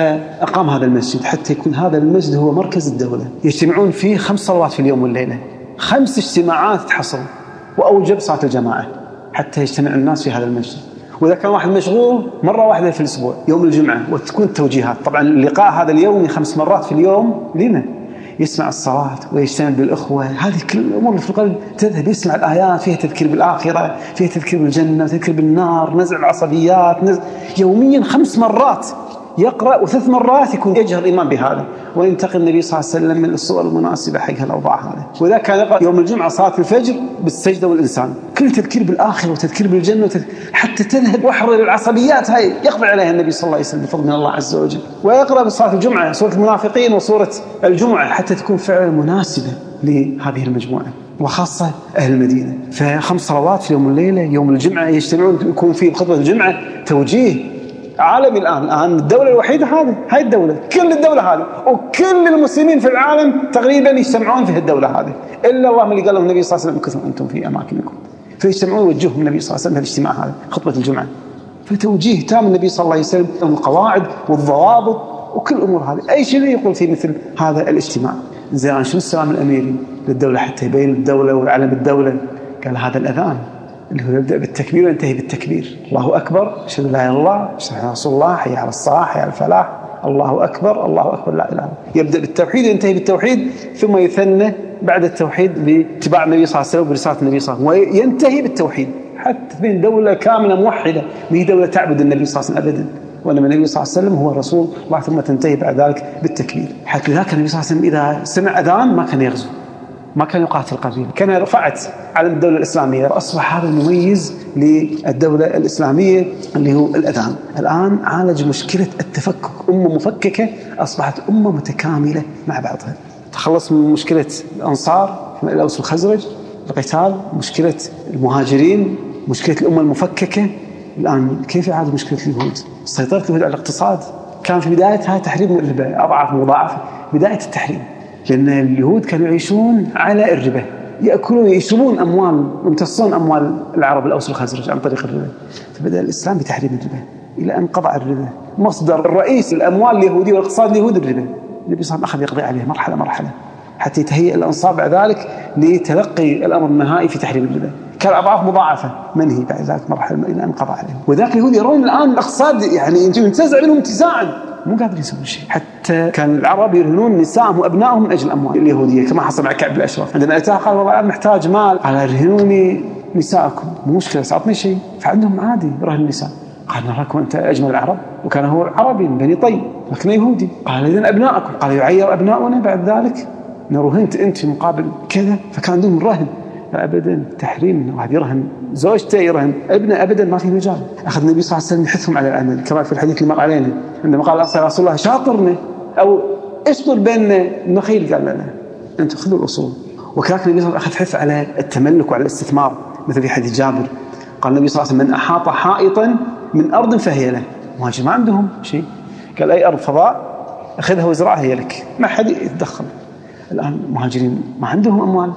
Speaker 1: فأقام هذا المسجد حتى يكون هذا المسجد هو مركز الدولة. يجتمعون فيه خمس صلوات في اليوم والليلة، خمس اجتماعات تحصل، وأوجب صلاة الجماعة حتى يجتمع الناس في هذا المسجد. وإذا كان واحد مشغول مرة واحدة في الأسبوع يوم الجمعة، وتكون التوجيهات. طبعا اللقاء هذا اليومي خمس مرات في اليوم لمن؟ يسمع الصلاة ويجتمع بالأخوة، هذه كل الأمور اللي في القلب تذهب، يسمع الآيات فيها تذكير بالآخرة، فيها تذكير بالجنة، تذكير بالنار، نزع العصبيات، نزع يوميا خمس مرات يقرأ، وثلاث مرات يكون يجهر الإمام بهذا، وينتقل النبي صلى الله عليه وسلم من الصور المناسبة حق هالأوضاع هذا. وإذا كان يقرأ يوم الجمعة صلاة الفجر بالسجدة والإنسان، كل تذكير بالآخرة وتذكير بالجنة وتذكير حتى تذهب وحر العصبيات هاي يقضي عليها النبي صلى الله عليه وسلم بفضل من الله عز وجل. ويقرأ بصلاة الجمعة سورة المنافقين وسورة الجمعة حتى تكون فعلا مناسبة لهذه المجموعة، وخاصة أهل المدينة. فخمس صلوات في يوم الليلة، يوم الجمعة يجتمعون، يكون في خطبة الجمعة توجيه عالمي. الآن الآن الدولة الوحيدة هذه، هاي الدولة، كل الدولة هذه وكل المسلمين في العالم تقريبا يجتمعون في الدولة هذه، إلا الله اللي قال لهم النبي صلى الله عليه وسلم امكثوا أنتم في أماكنكم، فيجتمعون ويوجههم النبي صلى الله عليه وسلم في الاجتماع هذا خطبة الجمعة. فتوجيه تام النبي صلى الله عليه وسلم، القواعد والضوابط وكل الأمور هذه، أي شيء يقول في مثل هذا الاجتماع. زين شو السلام الأميري للدولة حتى يبين الدولة وعلم الدولة؟ قال هذا الأذان اللي هو يبدأ بالتكبير وينتهي بالتكبير، الله أكبر أشهد أن لا إله إلا الله أشهد أن رسول الله حي على الصلاة حي على الفلاح، الله أكبر الله أكبر لا إله إلا الله. يبدأ بالتوحيد وينتهي بالتوحيد، ثم يثنى بعد التوحيد باتباع النبي صلى الله عليه وسلم وبرسالة النبي صلى الله عليه وسلم، وينتهي بالتوحيد حتى تبين دولة كاملة موحدة، ما هي دولة تعبد النبي صلى الله عليه وسلم أبدا، وإنما النبي صلى الله عليه وسلم هو رسول الله، ثم تنتهي بعد ذلك بالتكبير. حتى ذاك النبي صلى الله عليه وسلم إذا سمع أذان ما كان يغزو، ما كان يقاتل قبيلة، كان رفعت علم الدولة الإسلامية، فأصبح هذا مميز للدولة الإسلامية اللي هو الأذان. الآن عالج مشكلة التفكك، أمة مفككة أصبحت أمة متكاملة مع بعضها. تخلص من مشكلة الأنصار الأوس والخزرج، القتال، مشكلة المهاجرين، مشكلة الأمة المفككة. الآن كيف يعالج مشكلة اليهود؟ سيطرة اليهود على الاقتصاد كان في بدايتها تحريم الربا أضعاف مضاعفة، بداية التحريم، لأن اليهود كانوا يعيشون على الربا، يأكلون يشربون أموال، يمتصون أموال العرب الأوس والخزرج عن طريق الربا. فبدأ الإسلام بتحريم الربا إلى أن قضى الربا، مصدر الرئيس الأموال اليهودية والاقتصاد اليهودي الربا. النبي صلى الله عليه وسلم أخذ يقضي عليه مرحلة مرحلة حتى يتهيئ الأنصار بعد ذلك لتلقي الأمر النهائي في تحريم الربا، كان أضعاف مضاعفة منهي بعد ذلك مرحلة إلى أن قضى عليه. وذاك اليهود يرون الآن الاقتصاد يعني ينتزع منهم انتزاعا، مو قادر يسوي شيء. حتى كان العرب يرهنون نسائهم وأبنائهم من أجل الأموال اليهودية، كما حصل مع كعب الأشرف عندما أتاه قال والله أنا محتاج مال، قال رهنوني نساءكم، مو مشكلة أعطني شيء. فعندهم عادي رهن النساء، قال نراكم أنت أجمل العرب، وكان هو عربي من بني طي لكن يهودي. قال إذن أبنائكم، قال يعير أبناؤنا بعد ذلك، نرهنت أنت في مقابل كذا. فكان عندهم الرهن أبدا تحريم، واحد يرهن زوجته يرهن ابنه أبدا ما في مجال. أخذ النبي صلى الله عليه وسلم يحثهم على العمل، كما في الحديث اللي مر علينا عندما قال أصلا رسول الله شاطرنا أو اشطر بين النخيل، قال لنا أنتم خذوا الأصول. وكذلك النبي صلى الله عليه وسلم أخذ حث على التملك وعلى الاستثمار، مثل في حديث جابر قال النبي صلى الله عليه وسلم من أحاط حائطا من أرض فهي له. مهاجر ما عندهم شيء، قال أي أرض فضاء أخذها وزرعها هي لك، ما حد يتدخل. الآن مهاجرين ما عندهم أموال،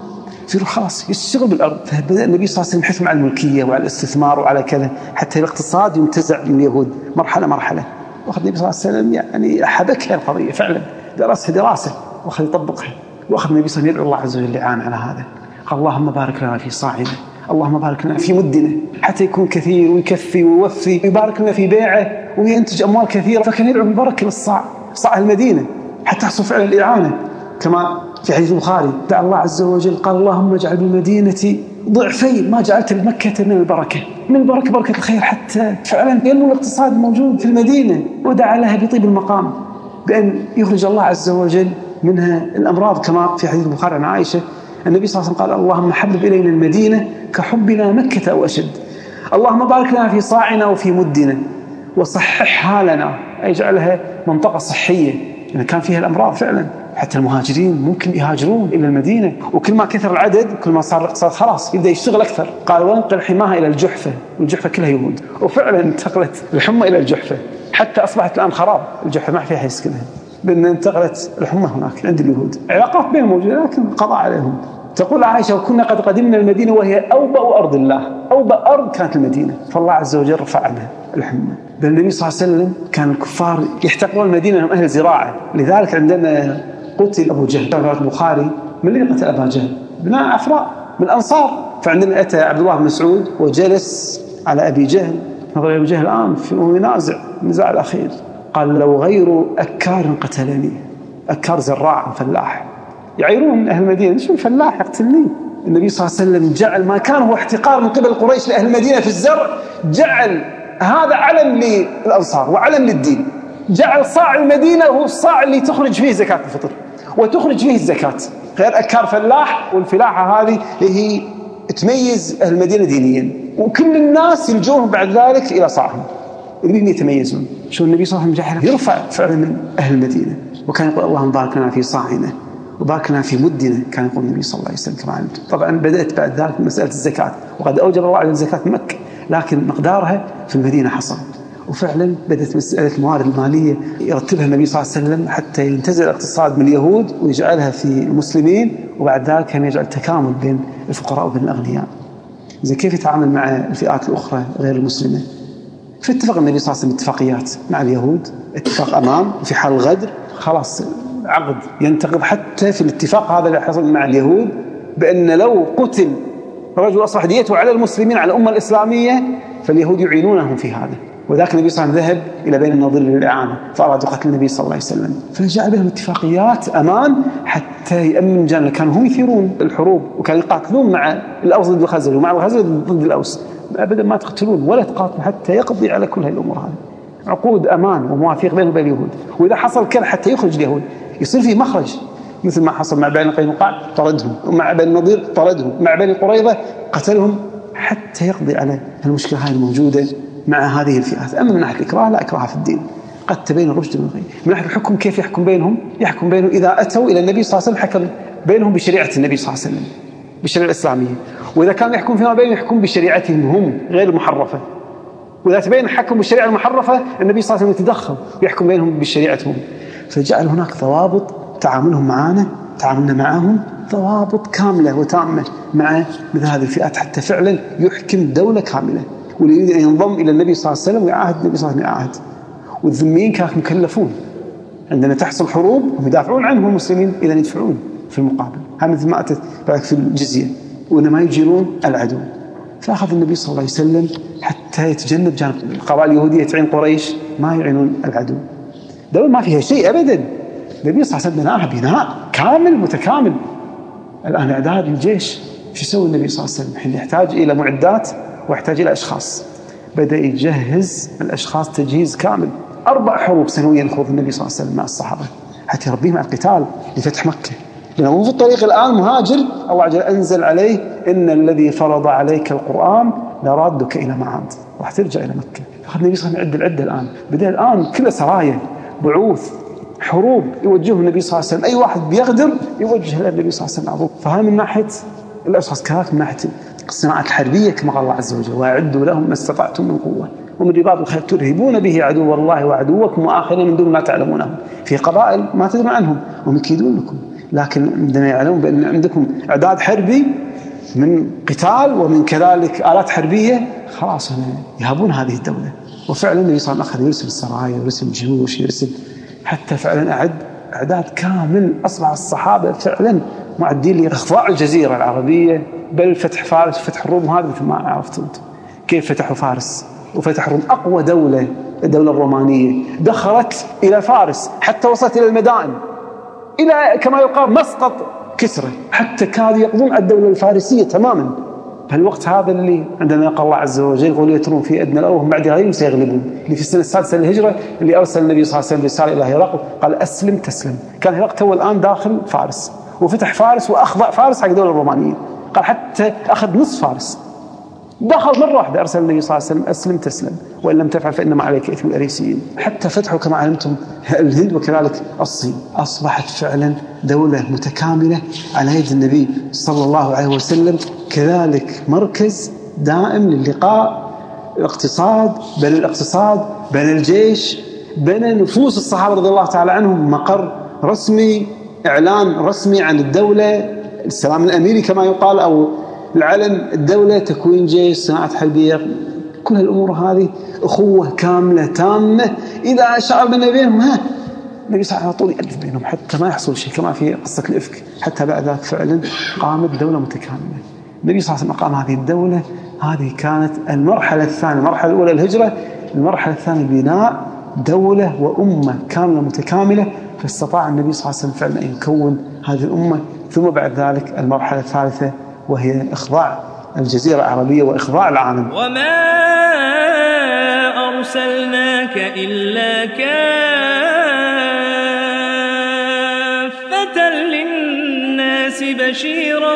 Speaker 1: يصير خلاص يشتغل بالأرض. فبدأ النبي صلى الله عليه وسلم يحث على الملكية وعلى الاستثمار وعلى كذا حتى الاقتصاد ينتزع من اليهود مرحلة مرحلة. وأخذ النبي صلى الله عليه وسلم يعني حبكها القضية فعلا، درسها دراسة وأخذ يطبقها. وأخذ النبي صلى الله عليه وسلم يدعو الله عز وجل الإعانة على هذا. قال اللهم بارك لنا في صاعنا، اللهم بارك لنا في مدنا، حتى يكون كثير ويكفي ويوفي، ويبارك لنا في بيعه وينتج أموال كثيرة. فكان يدعو بالبركة للصاع، صاع المدينة، حتى تحصل فعلا الإعانة كما في حديث البخاري. دعا الله عز وجل قال اللهم اجعل بالمدينة ضعفي ما جعلت لمكة من البركة، من البركة بركة الخير، حتى فعلا ينمو الاقتصاد موجود في المدينة. ودعا لها بطيب المقام بأن يخرج الله عز وجل منها الأمراض كما في حديث البخاري عن عائشة النبي صلى الله عليه وسلم قال اللهم حبب إلينا المدينة كحبنا مكة أو أشد. اللهم بارك لنا في صاعنا وفي مدنا وصححها لنا، أي اجعلها منطقة صحية، لأن كان فيها الأمراض فعلا. حتى المهاجرين ممكن يهاجرون إلى المدينة، وكل ما كثر العدد كل ما صار الاقتصاد خلاص يبدأ يشتغل أكثر. قال وانقل حماها إلى الجحفة، والجحفة كلها يهود، وفعلا انتقلت الحمى إلى الجحفة حتى أصبحت الآن خراب. الجحفة ما فيها حد يسكنها بأن انتقلت الحمى هناك عند اليهود. علاقات بينهم موجودة لكن قضاء عليهم. تقول عائشة وكنا قد قدمنا المدينة وهي أوبأ أرض الله، أوبأ أرض كانت المدينة، فالله عز وجل رفع عنها الحمى. بل النبي صلى الله عليه وسلم كان الكفار يحتقرون المدينة لهم أهل زراعة. لذلك عندما قتل أبو جهل في البخاري من الذي قتل أبا جهل؟ ابناء عفراء من الأنصار. فعندما أتى عبد الله بن مسعود وجلس على أبي جهل، نظر أبي جهل الآن في منازع النزاع الأخير، قال لو غير أكار قتلني. أكار زراع فلاح، يعيرون أهل المدينة شو فلاح يقتلني. النبي صلى الله عليه وسلم جعل ما كان هو احتقار من قبل قريش لأهل المدينة في الزرع، جعل هذا علم للأنصار وعلم للدين. جعل صاع المدينة هو الصاع اللي تخرج فيه زكاة الفطر وتخرج فيه الزكاة، غير أكار فلاح. والفلاحة هذه هي تميز أهل المدينة دينيا، وكل الناس يلجوهم بعد ذلك إلى صاعهم اللي يتميزون. شو النبي صلى الله عليه وسلم جعل يرفع فعلا من أهل المدينة. وكان يقول اللهم بارك لنا في صاعنا وبارك لنا في مدنا، كان يقول النبي صلى الله عليه وسلم كما علمت. طبعا بدأت بعد ذلك مسألة الزكاة، وقد أوجب الله على الزكاة في مكة، لكن مقدارها في المدينة حصل. وفعلا بدأت مسألة الموارد المالية يرتبها النبي صلى الله عليه وسلم حتى ينتزع الاقتصاد من اليهود ويجعلها في المسلمين، وبعد ذلك كان يجعل تكامل بين الفقراء وبين الأغنياء. زي كيف يتعامل مع الفئات الأخرى غير المسلمة. فاتفق النبي صلى الله عليه وسلم اتفاقيات مع اليهود، اتفاق أمان، وفي حال الغدر خلاص عقد ينتقض. حتى في الاتفاق هذا اللي حصل مع اليهود بأن لو قتل رجل أصبح ديته على المسلمين على الأمة الإسلامية فاليهود يعينونهم في هذا. وذاك النبي صلى الله عليه وسلم ذهب إلى بين النضير للإعانة فأرادوا قتل النبي صلى الله عليه وسلم، فجعل بهم اتفاقيات أمان حتى يأمن جانب. كانوا هم يثيرون الحروب وكانوا يقاتلون مع الأوس ضد الخزرج ومع الخزرج ضد الأوس، أبدا ما تقتلون ولا تقاتلوا حتى يقضي على كل هذه الأمور. هذه عقود أمان ومواثيق بينه وبين اليهود. وإذا حصل كذا حتى يخرج اليهود يصير فيه مخرج، مثل ما حصل مع بني قينقاع طردهم، ومع بني النضير طردهم، مع بني قريظة قتلهم، حتى يقضي على المشكلة هاي الموجودة مع هذه الفئات. أما من ناحية الإكراه لا إكراه في الدين، قد تبين الرشد من الغي. من ناحية الحكم كيف يحكم بينهم؟ يحكم بينهم إذا أتوا إلى النبي صلى الله عليه وسلم حكم بينهم بشريعة النبي صلى الله عليه وسلم، بالشريعة الإسلامية. وإذا كان يحكم فيما بينهم يحكم بشريعتهم هم غير المحرفة. وإذا تبين حكم بالشريعة المحرفة النبي صلى الله عليه وسلم يتدخل ويحكم بينهم بشريعتهم. فجعل هناك ضوابط تعاملهم معنا، تعاملنا معهم ضوابط كاملة وتامة مع مثل هذه الفئات حتى فعلا يحكم دولة كاملة. واللي يريد أن ينضم إلى النبي صلى الله عليه وسلم ويعاهد النبي صلى الله عليه وسلم يعاهد. والذميين كانوا مكلفون عندما تحصل حروب ويدافعون عنهم المسلمين إذا يدفعون في المقابل. هم مثل ما أتت في الجزية وإنما يجيرون العدو. فأخذ النبي صلى الله عليه وسلم حتى يتجنب جانب القبائل اليهودية تعين قريش ما يعينون العدو. دولة ما فيها شيء أبدا. النبي صلى الله عليه وسلم بناها بناء كامل متكامل. الآن إعداد الجيش شو يسوي النبي صلى الله عليه وسلم؟ حين يحتاج إلى معدات ويحتاج إلى أشخاص، بدأ يجهز الأشخاص تجهيز كامل. أربع حروب سنويا يخوض النبي صلى الله عليه وسلم مع الصحابة حتى يربيهم على القتال لفتح مكة. لأنه في الطريق الآن مهاجر، الله عز وجل أنزل عليه إن الذي فرض عليك القرآن لرادك إلى معاد، راح ترجع إلى مكة. فأخذ النبي صلى الله عليه وسلم يعد العدة الآن، بدأ الآن كل سرايا بعوث حروب يوجهه النبي صلى الله عليه وسلم. أي واحد بيقدر يوجه النبي صلى الله عليه وسلم عضو. فهذا من ناحية الأشخاص، كذلك من ناحية الصناعات الحربية كما قال الله عز وجل وأعدوا لهم ما استطعتم من قوة ومن رباط الخيل ترهبون به عدو الله وعدوكم وآخرين من دون ما تعلمونهم. في قبائل ما تدرون عنهم وهم يكيدون لكم، لكن عندما يعلمون بأن عندكم إعداد حربي من قتال ومن كذلك آلات حربية، خلاص يهابون هذه الدولة. وفعلا النبي صلى الله عليه وسلم أخذ يرسل السرايا ويرسل الجيوش يرسل، حتى فعلا أعد إعداد كامل. أصبح الصحابة فعلا معدين لإخضاع الجزيرة العربية، بل فتح فارس وفتح الروم. هذا مثل ما عرفتوا كيف فتحوا فارس وفتح الروم، أقوى دولة الدولة الرومانية دخلت إلى فارس حتى وصلت إلى المدائن، إلى كما يقال مسقط كسرى، حتى كادوا يقضون الدولة الفارسية تماما. فالوقت هذا اللي عندما قال الله عز وجل قل يترون في أدنى الأرض وهم بعد غيرهم سيغلبون، اللي في السنة السادسة للهجرة اللي أرسل النبي صلى الله عليه وسلم رسالة إلى هرقل قال أسلم تسلم. كان هرقل تو الآن داخل فارس وفتح فارس وأخضع فارس حق الدولة الرومانية، قال حتى أخذ نصف فارس، دخل مرة واحدة أرسل النبي صلى الله عليه وسلم أسلم تسلم وإن لم تفعل فإنما عليك إثم الأريسيين. حتى فتحوا كما علمتم الهند وكذلك الصين. أصبحت فعلا دولة متكاملة على يد النبي صلى الله عليه وسلم، كذلك مركز دائم للقاء الاقتصاد، بين الاقتصاد بين الجيش بين نفوس الصحابة رضي الله تعالى عنهم، مقر رسمي، إعلان رسمي عن الدولة، السلام الأميري كما يقال، أو العلن الدولة، تكوين جيش، صناعة حربية، كل هالأمور هذه أخوة كاملة تامة. إذا شعر بين بينهم ها النبي صلى الله عليه وسلم على طول يألف بينهم حتى ما يحصل شيء، كما في قصة الإفك. حتى بعد ذلك فعلا قامت دولة متكاملة. النبي صلى الله عليه وسلم قام هذه الدولة. هذه كانت المرحلة الثانية. المرحلة الأولى الهجرة، المرحلة الثانية بناء دولة وأمة كاملة متكاملة. فاستطاع النبي صلى الله عليه وسلم فعلا أن يكون هذه الأمة. ثم بعد ذلك المرحلة الثالثة وهي إخضاع الجزيرة العربية وإخضاع العالم.
Speaker 2: وما أرسلناك إلا كافة للناس بشيرا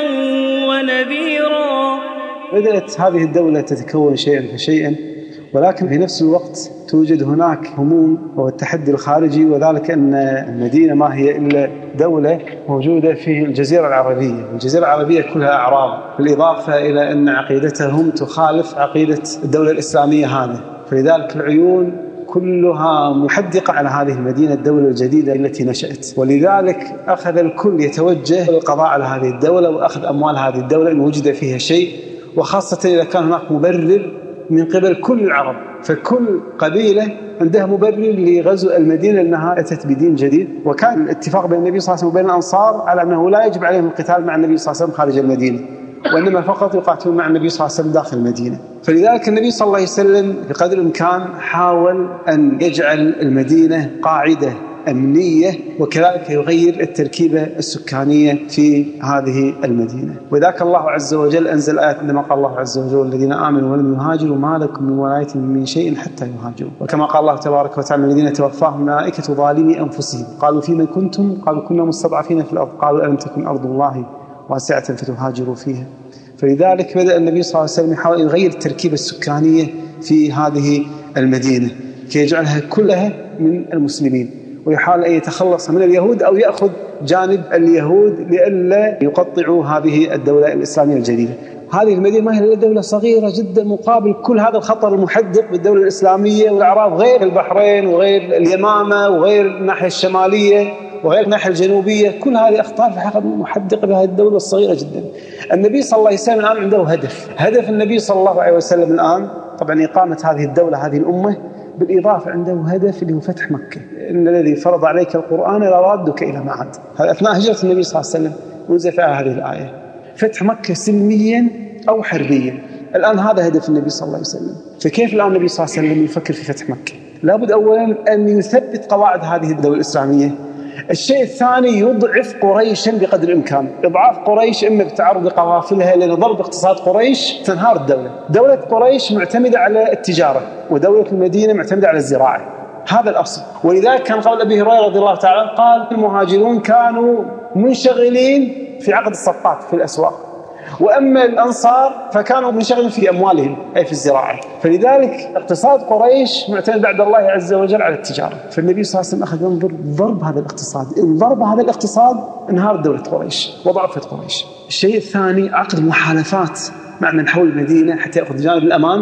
Speaker 2: ونذيرا.
Speaker 1: بدأت هذه الدولة تتكون شيئا فشيئا، ولكن في نفس الوقت توجد هناك هموم والتحدي الخارجي، وذلك أن المدينة ما هي إلا دولة موجودة في الجزيرة العربية، والجزيرة العربية كلها أعراب، بالإضافة إلى أن عقيدتهم تخالف عقيدة الدولة الإسلامية هذه. فلذلك العيون كلها محدقة على هذه المدينة الدولة الجديدة التي نشأت، ولذلك أخذ الكل يتوجه للقضاء على هذه الدولة وأخذ أموال هذه الدولة إن وجد فيها شيء، وخاصة إذا كان هناك مبرر من قبل كل العرب. فكل قبيلة عندها مبرر لغزو المدينة لأنها أتت بدين جديد. وكان الاتفاق بين النبي صلى الله عليه وسلم وبين الأنصار على أنه لا يجب عليهم القتال مع النبي صلى الله عليه وسلم خارج المدينة، وإنما فقط يقاتلون مع النبي صلى الله عليه وسلم داخل المدينة. فلذلك النبي صلى الله عليه وسلم بقدر الإمكان حاول أن يجعل المدينة قاعدة أمنية، وكذلك يغير التركيبة السكانية في هذه المدينة. وذاك الله عز وجل أنزل آيات عندما قال الله عز وجل الذين آمنوا ولم يهاجروا ما لكم من ولاية من شيء حتى يهاجروا. وكما قال الله تبارك وتعالى الذين توفاهم الملائكة ظالمي أنفسهم قالوا فيما كنتم قالوا كنا مستضعفين في الأرض قالوا ألم تكن أرض الله واسعة فتهاجروا فيها. فلذلك بدأ النبي صلى الله عليه وسلم يحاول يغير التركيبة السكانية في هذه المدينة كي يجعلها كلها من المسلمين، ويحاول أن يتخلص من اليهود أو يأخذ جانب اليهود لئلا يقطعوا هذه الدولة الإسلامية الجديدة. هذه المدينة ما هي دولة صغيرة جدا مقابل كل هذا الخطر المحدق بالدولة الإسلامية والأعراب، غير البحرين وغير اليمامة وغير الناحية الشمالية وغير الناحية الجنوبية. كل هذه أخطار في حقيقة محدقة بهذه الدولة الصغيرة جدا. النبي صلى الله عليه وسلم الآن عنده هدف هدف النبي صلى الله عليه وسلم الآن طبعا إقامة هذه الدولة هذه الأمة، بالإضافة عنده هدف اللي هو فتح مكة. إن الذي فرض عليك القرآن لرادك إلى معاد. هذا أثناء هجرة النبي صلى الله عليه وسلم نزل فيها هذه الآية، فتح مكة سلميا أو حربيا. الآن هذا هدف النبي صلى الله عليه وسلم. فكيف الآن النبي صلى الله عليه وسلم يفكر في فتح مكة؟ لابد أولا أن يثبت قواعد هذه الدولة الإسلامية. الشيء الثاني يضعف قريشا بقدر الإمكان. إضعاف قريش إما بتعرض قوافلها لضرب اقتصاد قريش تنهار الدولة. دولة قريش معتمدة على التجارة، ودولة المدينة معتمدة على الزراعة. هذا الأصل. ولذلك كان قول أبي هريرة رضي الله تعالى قال المهاجرون كانوا منشغلين في عقد الصفقات في الأسواق، وأما الأنصار فكانوا منشغلين في أموالهم أي في الزراعة. فلذلك اقتصاد قريش معتمد بعد الله عز وجل على التجارة. فالنبي صلى الله عليه وسلم أخذ ينظر ضرب هذا الاقتصاد. إن ضرب هذا الاقتصاد انهار دولة قريش وضعفت قريش. الشيء الثاني عقد محالفات مع من حول المدينة حتى يأخذ جانب الأمان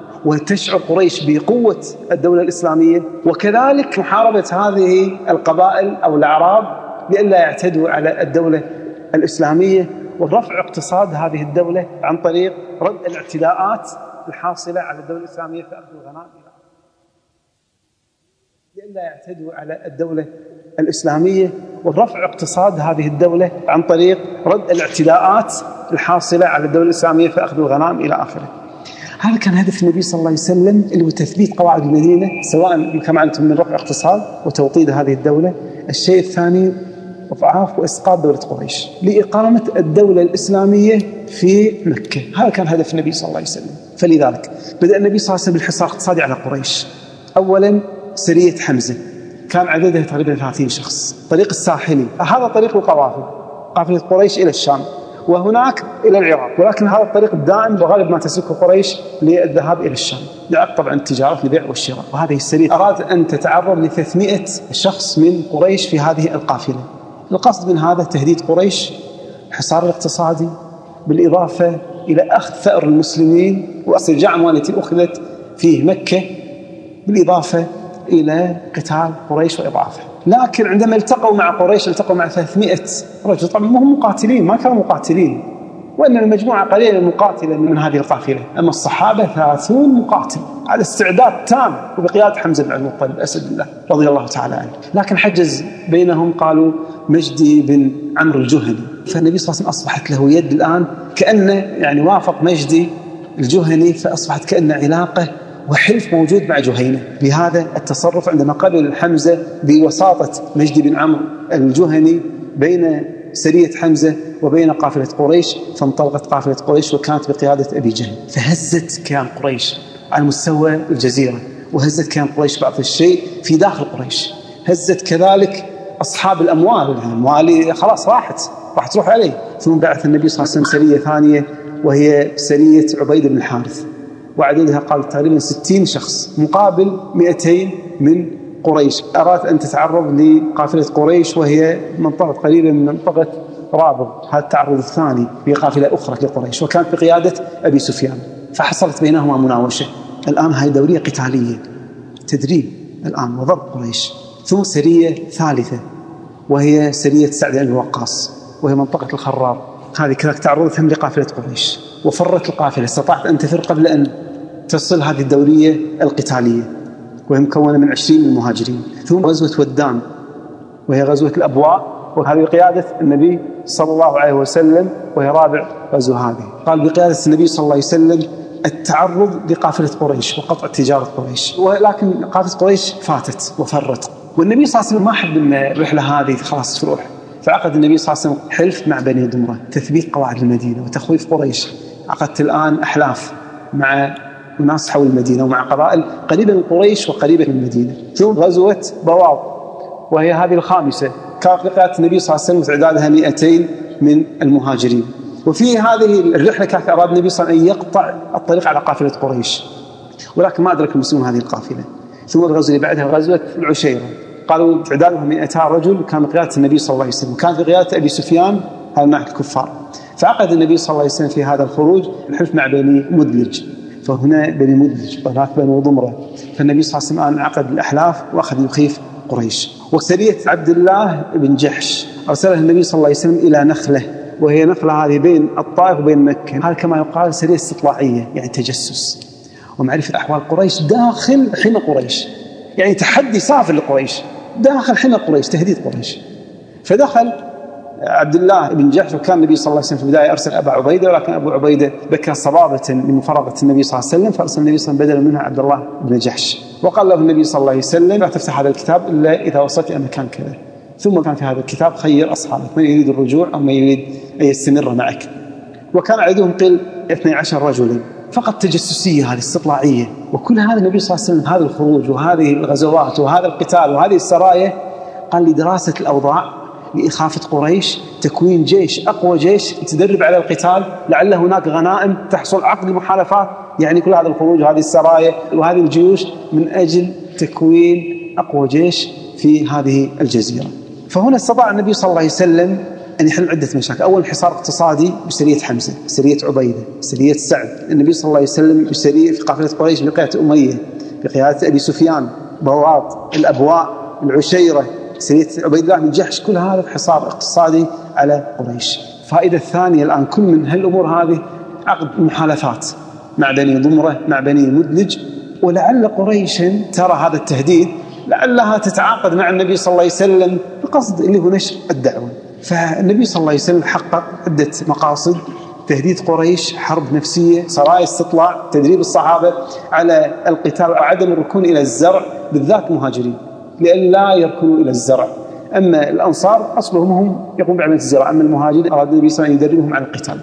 Speaker 1: وتشعر قريش بقوة الدولة الإسلامية، وكذلك محاربة هذه القبائل أو الأعراب لئلا يعتدوا على الدولة الإسلامية ورفع اقتصاد هذه الدولة عن طريق رد الاعتداءات الحاصلة على الدولة الإسلامية في أخذ الغنائم، لئلا يعتدوا على الدولة الإسلامية ورفع اقتصاد هذه الدولة عن طريق رد الاعتداءات الحاصلة على الدولة الإسلامية في أخذ الغنائم إلى آخره. هذا كان هدف النبي صلى الله عليه وسلم، اللي هو تثبيت قواعد المدينة، سواء كما أنتم من رفع اقتصاد وتوطيد هذه الدولة. الشيء الثاني إضعاف وإسقاط دولة قريش لإقامة الدولة الإسلامية في مكة. هذا كان هدف النبي صلى الله عليه وسلم. فلذلك بدأ النبي صلى الله عليه وسلم بالحصار الاقتصادي على قريش. أولا سرية حمزة كان عددها تقريبا ثلاثين شخص، طريق الساحلي، هذا طريق القوافل، قافلة قريش إلى الشام وهناك إلى العراق، ولكن هذا الطريق الدائم وغالب ما تسلكه قريش للذهاب إلى الشام، طبعا التجارة البيع والشراء. وهذه السرية أراد أن تتعرض ل ثلاثمئة شخص من قريش في هذه القافلة. القصد من هذا تهديد قريش، الحصار الاقتصادي، بالإضافة إلى أخذ ثأر المسلمين واسترجاع أموال التي أخذت في مكة، بالإضافة إلى قتال قريش وإضعافها. لكن عندما التقوا مع قريش التقوا مع ثلاثمئة رجل، طبعا ما هم مقاتلين، ما كانوا مقاتلين، وإن المجموعة قليلة مقاتلة من هذه القافلة، أما الصحابة ثلاثون مقاتل على استعداد تام وبقيادة حمزة بن عبد المطلب أسد الله رضي الله تعالى عنه. لكن حجز بينهم قالوا مجدي بن عمرو الجهني، فالنبي صلى الله عليه وسلم أصبحت له يد الآن، كأنه يعني وافق مجدي الجهني، فأصبحت كأن علاقة وحلف موجود مع جهينة بهذا التصرف. عندما قبل حمزة بوساطة مجدي بن عمرو الجهني بين سرية حمزة وبين قافلة قريش، فانطلقت قافلة قريش وكانت بقيادة أبي جهل، فهزت كيان قريش على مستوى الجزيرة، وهزت كيان قريش بعض الشيء في داخل قريش، هزت كذلك أصحاب الأموال، الأموال خلاص راحت راح تروح عليه. ثم بعث النبي صلى الله عليه وسلم سرية ثانية وهي سرية عبيد بن الحارث، وعددها قال تقريبا ستين شخص مقابل مئتين من قريش، أراد أن تتعرض لقافلة قريش وهي منطقة قريبة من منطقة رابغ. هذا التعرض الثاني بقافلة أخرى لقريش وكانت بقيادة أبي سفيان، فحصلت بينهما مناوشة. الآن هذه دورية قتالية تدريب الآن وضرب قريش. ثم سرية ثالثة وهي سرية سعد بن وقاص وهي منطقة الخرار، هذه كذلك تعرضتهم لقافلة قريش وفرت القافلة، استطاعت أن تفر قبل أن تصل هذه الدورية القتالية وهي مكونة من عشرين من المهاجرين. ثم غزوة ودان وهي غزوة الأبواء، وهذه بقيادة النبي صلى الله عليه وسلم وهي رابع غزوة. هذه قال بقيادة النبي صلى الله عليه وسلم التعرض لقافلة قريش وقطع تجارة قريش، ولكن قافلة قريش فاتت وفرت، والنبي صلى الله عليه وسلم ما حب أن الرحلة هذه خلاص تروح، فعقد النبي صلى الله عليه وسلم حلف مع بني دمرة تثبيت قواعد المدينة وتخويف قريش. عقدت الآن أحلاف مع وناس حول المدينة ومع قبائل قريبة من قريش وقريبة من المدينة. ثم غزوة بواض وهي هذه الخامسة، كانت بقيادة النبي صلى الله عليه وسلم تعدادها مئتين من المهاجرين. وفي هذه الرحلة كان أراد النبي صلى الله عليه وسلم أن يقطع الطريق على قافلة قريش، ولكن ما أدرك المسلمون هذه القافلة. ثم الغزوة اللي بعدها غزوة العشيرة، قالوا تعدادها مئتين رجل، كان بقيادة النبي صلى الله عليه وسلم، كانت بقيادة أبي سفيان هذا ناحية الكفار. فعقد النبي صلى الله عليه وسلم في هذا الخروج الحلف مع بني مدلج، فهنا بني مدلج وهناك بني ضمرة، فالنبي صلى الله عليه وسلم عقد الأحلاف وأخذ يخيف قريش. وسرية عبد الله بن جحش أرسلها النبي صلى الله عليه وسلم إلى نخلة، وهي نخلة هذه بين الطائف وبين مكة، هذا كما يقال سرية استطلاعية، يعني تجسس ومعرفة أحوال قريش داخل حمى قريش، يعني تحدي صافر لقريش داخل حمى قريش، تهديد قريش. فدخل عبد الله بن جحش، وكان النبي صلى الله عليه وسلم في البداية أرسل أبا عبيدة، ولكن أبو عبيدة بكى صبابة لمفارقة النبي صلى الله عليه وسلم، فأرسل النبي صلى الله عليه وسلم بدلا منها عبد الله بن جحش، وقال له النبي صلى الله عليه وسلم لا تفتح هذا الكتاب إلا إذا وصلت إلى مكان كذا. ثم كان في هذا الكتاب خير أصحابك من يريد الرجوع أو من يريد أن يستمر معك. وكان عددهم قل اثني عشر رجلا، فقط تجسسية هذه استطلاعية. وكل هذا النبي صلى الله عليه وسلم هذا الخروج وهذه الغزوات وهذا القتال وهذه السرايا قال لدراسة الأوضاع، لإخافة قريش، تكوين جيش أقوى جيش يتدرب على القتال، لعل هناك غنائم تحصل، عقد المحالفات، يعني كل هذا الخروج وهذه السرايا وهذه الجيوش من أجل تكوين أقوى جيش في هذه الجزيرة. فهنا استطاع النبي صلى الله عليه وسلم أن يحل عدة مشاكل. أول حصار اقتصادي بسرية حمزة، سرية عبيدة، سرية سعد. النبي صلى الله عليه وسلم بسرية في قافلة قريش بقيادة أمية، بقيادة أبي سفيان، بواط، الأبواء، العشيرة، سرية عبيد الله بن جحش، كل هذا حصار اقتصادي على قريش. الفائدة الثانية الآن كل من هالأمور هذه عقد محالفات مع بني ضمرة مع بني مدلج، ولعل قريش ترى هذا التهديد لعلها تتعاقد مع النبي صلى الله عليه وسلم بقصد اللي هو نشر الدعوة. فالنبي صلى الله عليه وسلم حقق عدة مقاصد: تهديد قريش، حرب نفسية، سرايا استطلاع، تدريب الصحابة على القتال وعدم الركون إلى الزرع، بالذات المهاجرين لأن لا يركنوا إلى الزرع. أما الأنصار أصلهم هم يقومون بعملية الزراعة، أما المهاجرين أراد النبي صلى الله عليه وسلم يدربهم على القتال،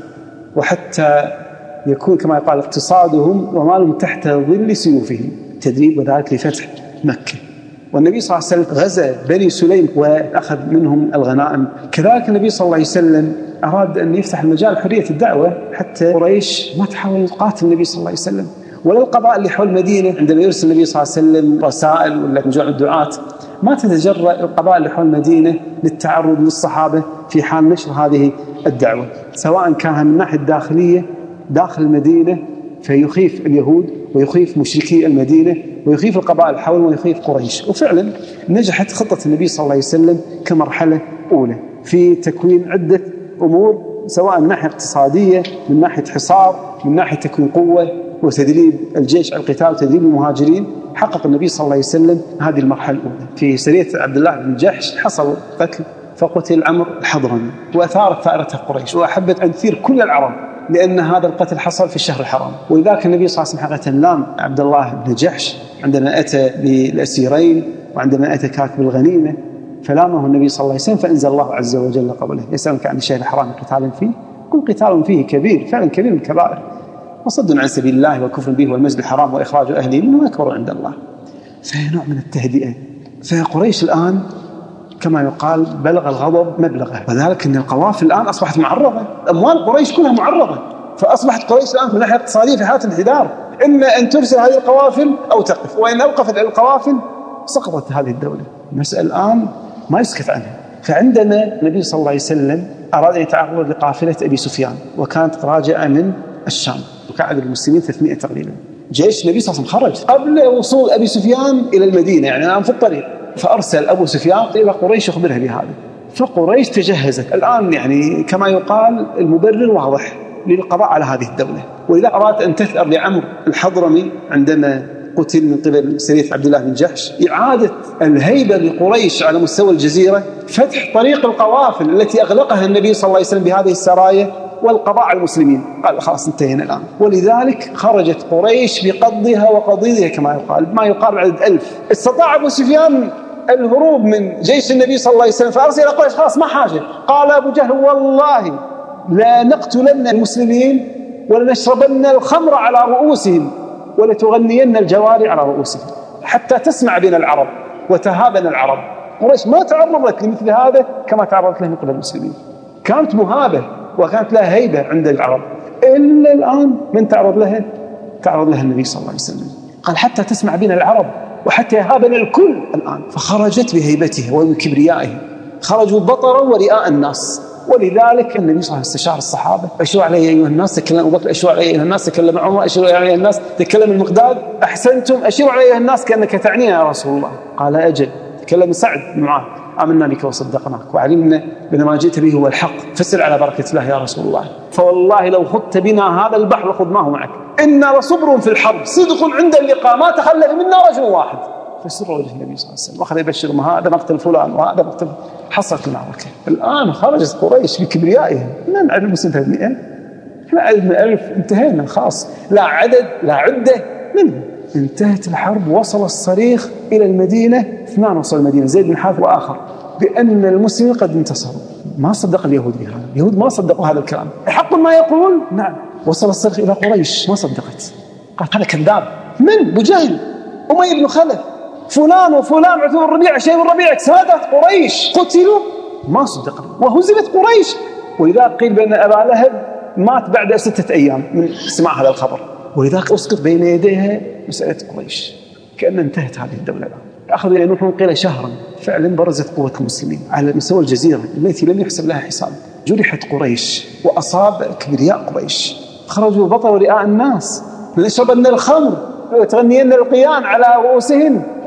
Speaker 1: وحتى يكون كما يقال اقتصادهم ومالهم تحت ظل سيوفهم، تدريب وذلك لفتح مكة. والنبي صلى الله عليه وسلم غزا بني سليم وأخذ منهم الغنائم. كذلك النبي صلى الله عليه وسلم أراد أن يفتح المجال حرية الدعوة حتى قريش ما تحاول تقاتل النبي صلى الله عليه وسلم، ولا القبائل اللي حول المدينة عندما يرسل النبي صلى الله عليه وسلم رسائل ولا مجموعة الدعاة ما تتجرأ القبائل اللي حول المدينة للتعرض للصحابة في حال نشر هذه الدعوة، سواء كان من الناحية الداخلية داخل المدينة فيخيف اليهود ويخيف مشركي المدينة ويخيف القبائل حول ويخيف قريش. وفعلا نجحت خطة النبي صلى الله عليه وسلم كمرحلة أولى في تكوين عدة أمور، سواء من ناحية اقتصادية، من ناحية حصار، من ناحية تكوين قوة وتدريب الجيش على القتال وتدريب المهاجرين. حقق النبي صلى الله عليه وسلم هذه المرحلة الأولى. في سرية عبد الله بن جحش حصل قتل فقتل عمرو الحضرمي، وأثارت ثائرتها قريش وأحبت أن تثير كل العرب لأن هذا القتل حصل في الشهر الحرام. ولذلك النبي صلى الله عليه وسلم حقيقة لام عبد الله بن جحش عندما أتى بالأسيرين وعندما أتى كاتب الغنيمة، فلامه النبي صلى الله عليه وسلم فأنزل الله عز وجل قوله: يسألونك عن الشهر الحرام قتال فيه كل قتال فيه كبير، فعلا كبير من الكبائر، وصد عن سبيل الله وكفر به والمسجد الحرام وإخراج أهله منه أكبر عند الله. فهي نوع من التهدئة. فقريش الآن كما يقال بلغ الغضب مبلغه، وذلك أن القوافل الآن أصبحت معرضة، أموال قريش كلها معرضة، فأصبحت قريش الآن من ناحية اقتصادية في حالة انحدار، إما أن ترسل هذه القوافل أو تقف، وإن أوقفت القوافل سقطت هذه الدولة. المسألة الآن ما يسكت عنها. فعندما النبي صلى الله عليه وسلم أراد أن يتعرض لقافلة أبي سفيان وكانت راجعة من الشام وكان عدد المسلمين ثلاثمائة تقريبا، جيش النبي صلى الله عليه وسلم خرج قبل وصول أبي سفيان إلى المدينة، يعني الآن في الطريق، فأرسل أبو سفيان إلى قريش يخبرها بهذا. فقريش تجهزت الآن، يعني كما يقال المبرر واضح للقضاء على هذه الدولة. ولذا أراد أن تثأر لعمرو الحضرمي عندما قتل من قبل سرية عبد الله بن جحش إعادة الهيبة لقريش على مستوى الجزيرة، فتح طريق القوافل التي أغلقها النبي صلى الله عليه وسلم بهذه السرايا والقضاء على المسلمين. قال خلاص انتهينا الآن. ولذلك خرجت قريش بقضها وقضيها كما يقال، ما يقارب عدد ألف. استطاع أبو سفيان الهروب من جيش النبي صلى الله عليه وسلم فأرسل إلى قريش: خلاص ما حاجة. قال أبو جهل: والله لا نقتلن المسلمين ولنشربن الخمر على رؤوسهم ولتغنين الجواري على رؤوسهم حتى تسمع بنا العرب وتهابن العرب. قريش ما تعرضت لمثل هذا كما تعرضت له من قبل المسلمين، كانت مهابة وكانت لها هيبة عند العرب. إلا الآن من تعرض لها؟ تعرض لها النبي صلى الله عليه وسلم. قال: حتى تسمع بنا العرب وحتى يهابن الكل الآن. فخرجت بهيبته وبكبريائه، خرجوا بطرا ورئاء الناس. ولذلك النبي صلى الله عليه وسلم استشار الصحابة: أشروا علي أيها الناس، تكلم أبو بكر. أشروا علي أيها الناس، تكلم عمر. أشروا علي أيها الناس، تكلم المقداد. أحسنتم. أشروا علي أيها الناس كأنك تعنينا يا رسول الله. قال: أجل. تكلم سعد بن معاذ: آمنا بك وصدقناك وعلمنا بأن ما جئت به هو الحق، فسر على بركة الله يا رسول الله، فوالله لو خضت بنا هذا البحر خضناه معك، إنا لصبر في الحرب صدق عند اللقاء ما تخلف منا رجل واحد. فسر وجه النبي صلى الله عليه وسلم وأخذ يبشر: ما هذا مقتل فلان وهذا مقتل. حصلت المعركة. الآن خرجت قريش بكبريائها. من عدد المسلمين ثلاثمائة، احنا عددنا ألف، انتهينا خلاص، لا عدد لا عدة منهم. انتهت الحرب، وصل الصريخ إلى المدينة. اثنان وصل المدينة، زيد بن حارثة وآخر، بأن المسلمين قد انتصروا. ما صدق اليهود بهذا، اليهود ما صدقوا هذا الكلام. حق ما يقول؟ نعم. وصل الصريخ إلى قريش، ما صدقت، قال هذا كذاب. من؟ أبو جهل، أمية بن خلف، فلان وفلان، عتبة بن ربيعة، شيبة بن ربيعة، سادة قريش قتلوا، ما صدقوا وهزمت قريش. ولذا قيل بأن أبا لهب مات بعد ستة أيام من سماع هذا الخبر. ولذلك أسقط بين يديها مسألة قريش، كأن انتهت هذه الدولة الآن. أخذوا ينوحون قيل شهرا. فعلا برزت قوة المسلمين على مستوى الجزيرة التي لم يحسب لها حساب. جرحت قريش وأصاب كبرياء قريش، خرجوا بطر رئاء الناس: لنشربن الخمر وتغنين القيان على رؤوسهم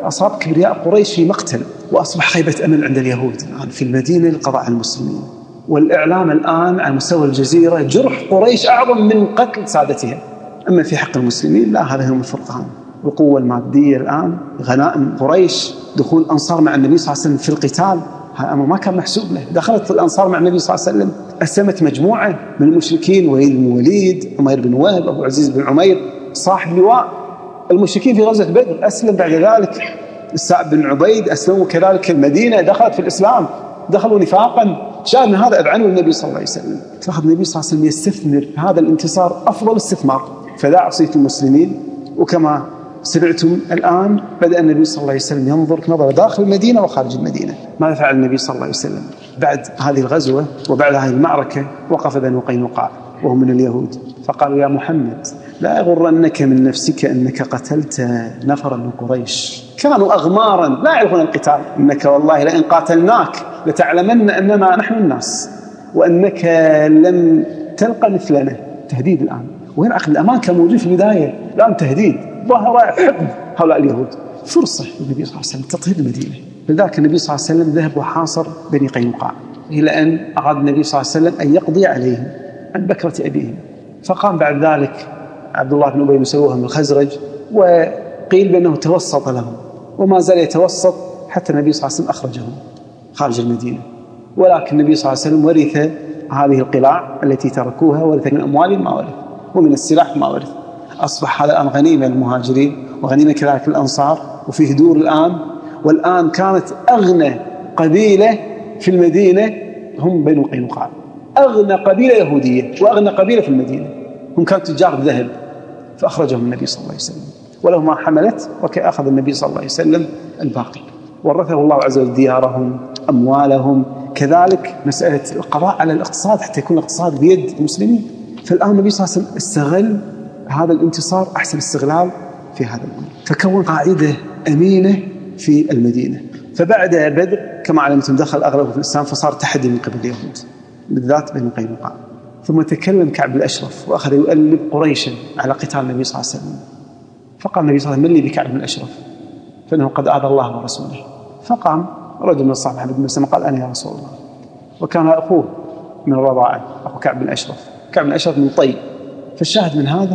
Speaker 1: أصاب كبرياء قريش في مقتل، وأصبح خيبة أمل عند اليهود الآن في المدينة للقضاء على المسلمين. والإعلام الآن على مستوى الجزيرة جرح قريش أعظم من قتل سادتها. أما في حق المسلمين لا، هذا هم الفرقان. القوة المادية الآن، غنائم قريش، دخول الأنصار مع النبي صلى الله عليه وسلم في القتال، هذا أمر ما كان محسوب له. دخلت الأنصار مع النبي صلى الله عليه وسلم، أسلمت مجموعة من المشركين، وليد بن وليد، عمير بن وهب، أبو عزيز بن عمير صاحب لواء المشركين في غزوة بدر أسلم. بعد ذلك السعد بن عبيد أسلموا كذلك. المدينة دخلت في الإسلام، دخلوا نفاقا. شاهد من هذا أذعنوا النبي صلى الله عليه وسلم. فأخذ النبي صلى الله عليه وسلم يستثمر هذا الانتصار أفضل استثمار. فدعا صيت المسلمين، وكما سمعتم الآن بدأ النبي صلى الله عليه وسلم ينظر نظر داخل المدينة وخارج المدينة. ماذا فعل النبي صلى الله عليه وسلم بعد هذه الغزوة وبعد هذه المعركة؟ وقف بنو قينقاع وهم من اليهود فقالوا: يا محمد، لا يغرنك من نفسك أنك قتلت نفرا من قريش كانوا أغمارا لا يعرفون القتال، إنك والله لئن قاتلناك لتعلمن أننا نحن الناس وأنك لم تلقى مثلنا. تهديد الآن، وين أخذ الأمان كان موجود في البداية، الآن تهديد. ظهر حقد هؤلاء اليهود. فرصة للنبي صلى الله عليه وسلم تطهير المدينة. لذلك النبي صلى الله عليه وسلم ذهب وحاصر بني قينقاع، إلى أن أراد النبي صلى الله عليه وسلم أن يقضي عليهم عن بكرة أبيهم. فقام بعد ذلك عبد الله بن أبي بن سلول من الخزرج، وقيل بأنه توسط لهم، وما زال يتوسط حتى النبي صلى الله عليه وسلم أخرجهم خارج المدينة. ولكن النبي صلى الله عليه وسلم ورث هذه القلاع التي تركوها، ورث من أموالهم ما ورث، ومن السلاح ما ورث. أصبح هذا الآن غنيمة للمهاجرين وغنيمة كذلك الأنصار، وفيه دور الآن. والآن كانت أغنى قبيلة في المدينة هم بنو قينقاع، أغنى قبيلة يهودية وأغنى قبيلة في المدينة، هم كانوا تجار الذهب. فأخرجهم النبي صلى الله عليه وسلم وله ما حملت، وكأخذ النبي صلى الله عليه وسلم الباقي. ورثه الله عز وجل ديارهم، أموالهم، كذلك مسألة القضاء على الاقتصاد حتى يكون الاقتصاد بيد المسلمين. فالآن النبي صلى الله عليه وسلم استغل هذا الانتصار أحسن استغلال في هذا الأمر، فكون قاعدة أمينة في المدينة. فبعد بدر كما علمتم دخل أغلبه في الإسلام، فصار تحدي من قبل اليهود بالذات بين قينقاع. ثم تكلم كعب الأشرف وأخذ يؤلب قريشا على قتال النبي صلى الله عليه وسلم. فقال النبي صلى الله عليه وسلم: من لي بكعب الأشرف فإنه قد آذى الله ورسوله. فقام رجل من الصحابة محمد بن مسلمة قال: أنا يا رسول الله. وكان أخوه من الرضاعة، أخو كعب بن الأشرف، كعب بن الأشرف من طي. فالشاهد من هذا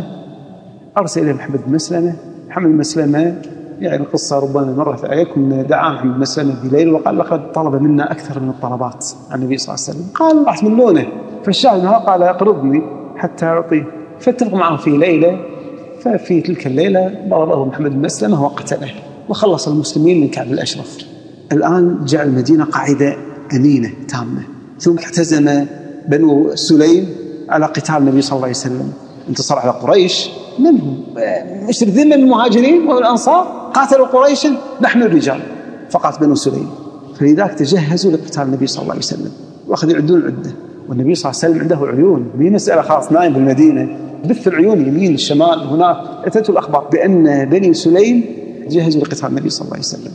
Speaker 1: أرسل إليه محمد بن مسلمة. محمد بن مسلمة يعني القصة ربما مرت عليكم، دعا محمد بن مسلمة بليل وقال: لقد طلب منا أكثر من الطلبات عن النبي صلى الله عليه وسلم. قال: راح تملونه. فالشاهد من هذا قال: اقرضني حتى أعطيه. فاتفق معه في ليلة، ففي تلك الليلة ضربه محمد بن مسلمة وقتله، وخلص المسلمين من كعب الأشرف. الآن جعل المدينة قاعدة أمينة تامة. ثم احتزم بنو سليم على قتال النبي صلى الله عليه وسلم، انتصر على قريش. منهم مش ذمة من المهاجرين والأنصار قاتلوا قريشا، نحن الرجال فقط بنو سليم. فلذلك تجهزوا لقتال النبي صلى الله عليه وسلم وأخذوا يعدون العدة. والنبي صلى الله عليه وسلم عنده عيون، مين مسألة خاص نايم بالمدينة، بث العيون يمين الشمال هناك. أتته الأخبار بأن بني سليم جهزوا لقتال النبي صلى الله عليه وسلم.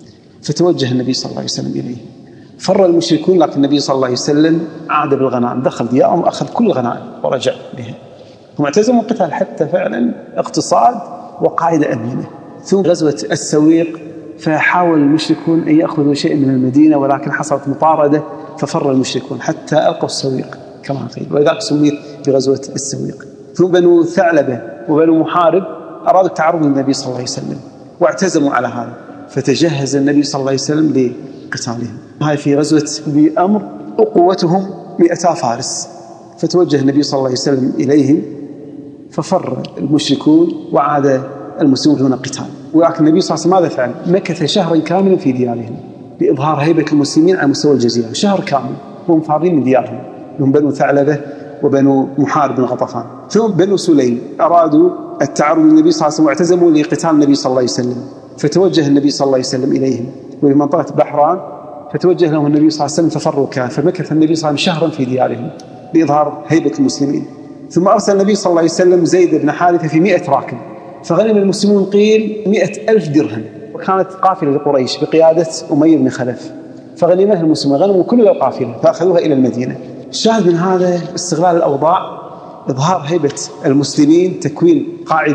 Speaker 1: فتوجه النبي صلى الله عليه وسلم إليه. فر المشركون، لكن النبي صلى الله عليه وسلم عاد بالغنائم، دخل ديارهم وأخذ كل الغنائم ورجع بها. هم اعتزموا القتال حتى فعلا اقتصاد وقاعدة أمينة. ثم غزوة السويق، فحاول المشركون أن يأخذوا شيء من المدينة، ولكن حصلت مطاردة ففر المشركون حتى ألقوا السويق كما قيل، ولذلك سميت بغزوة السويق. ثم بنو ثعلبة وبنو محارب أرادوا التعرض للنبي صلى الله عليه وسلم واعتزموا على هذا، فتجهز النبي صلى الله عليه وسلم لقتالهم. هاي في غزوة بأمر وقوتهم مئتا فارس. فتوجه النبي صلى الله عليه وسلم إليهم ففر المشركون وعاد المسلمون دون قتال. ولكن النبي صلى الله عليه وسلم ماذا فعل؟ مكث شهرا كاملا في ديارهم لإظهار هيبة المسلمين على مستوى الجزيرة. شهر كامل هم فارين من ديارهم، هم بنو ثعلبة وبنو محارب بن غطفان. ثم بنو سليم أرادوا التعرض للنبي صلى الله عليه وسلم واعتزموا لقتال النبي صلى الله عليه وسلم. فتوجه النبي صلى الله عليه وسلم إليهم وفي منطقة بحران، فتوجه لهم النبي صلى الله عليه وسلم ففروا كان. فمكث النبي صلى الله عليه وسلم شهرا في ديارهم لإظهار هيبة المسلمين. ثم أرسل النبي صلى الله عليه وسلم زيد بن حارثة في مئة راكب، فغنم المسلمون قيل مئة ألف درهم. وكانت قافلة لقريش بقيادة أمية بن خلف، فغنمها المسلمون، غنموا كل القافلة فأخذوها إلى المدينة. الشاهد من هذا استغلال الأوضاع، إظهار هيبة المسلمين، تكوين قاعدة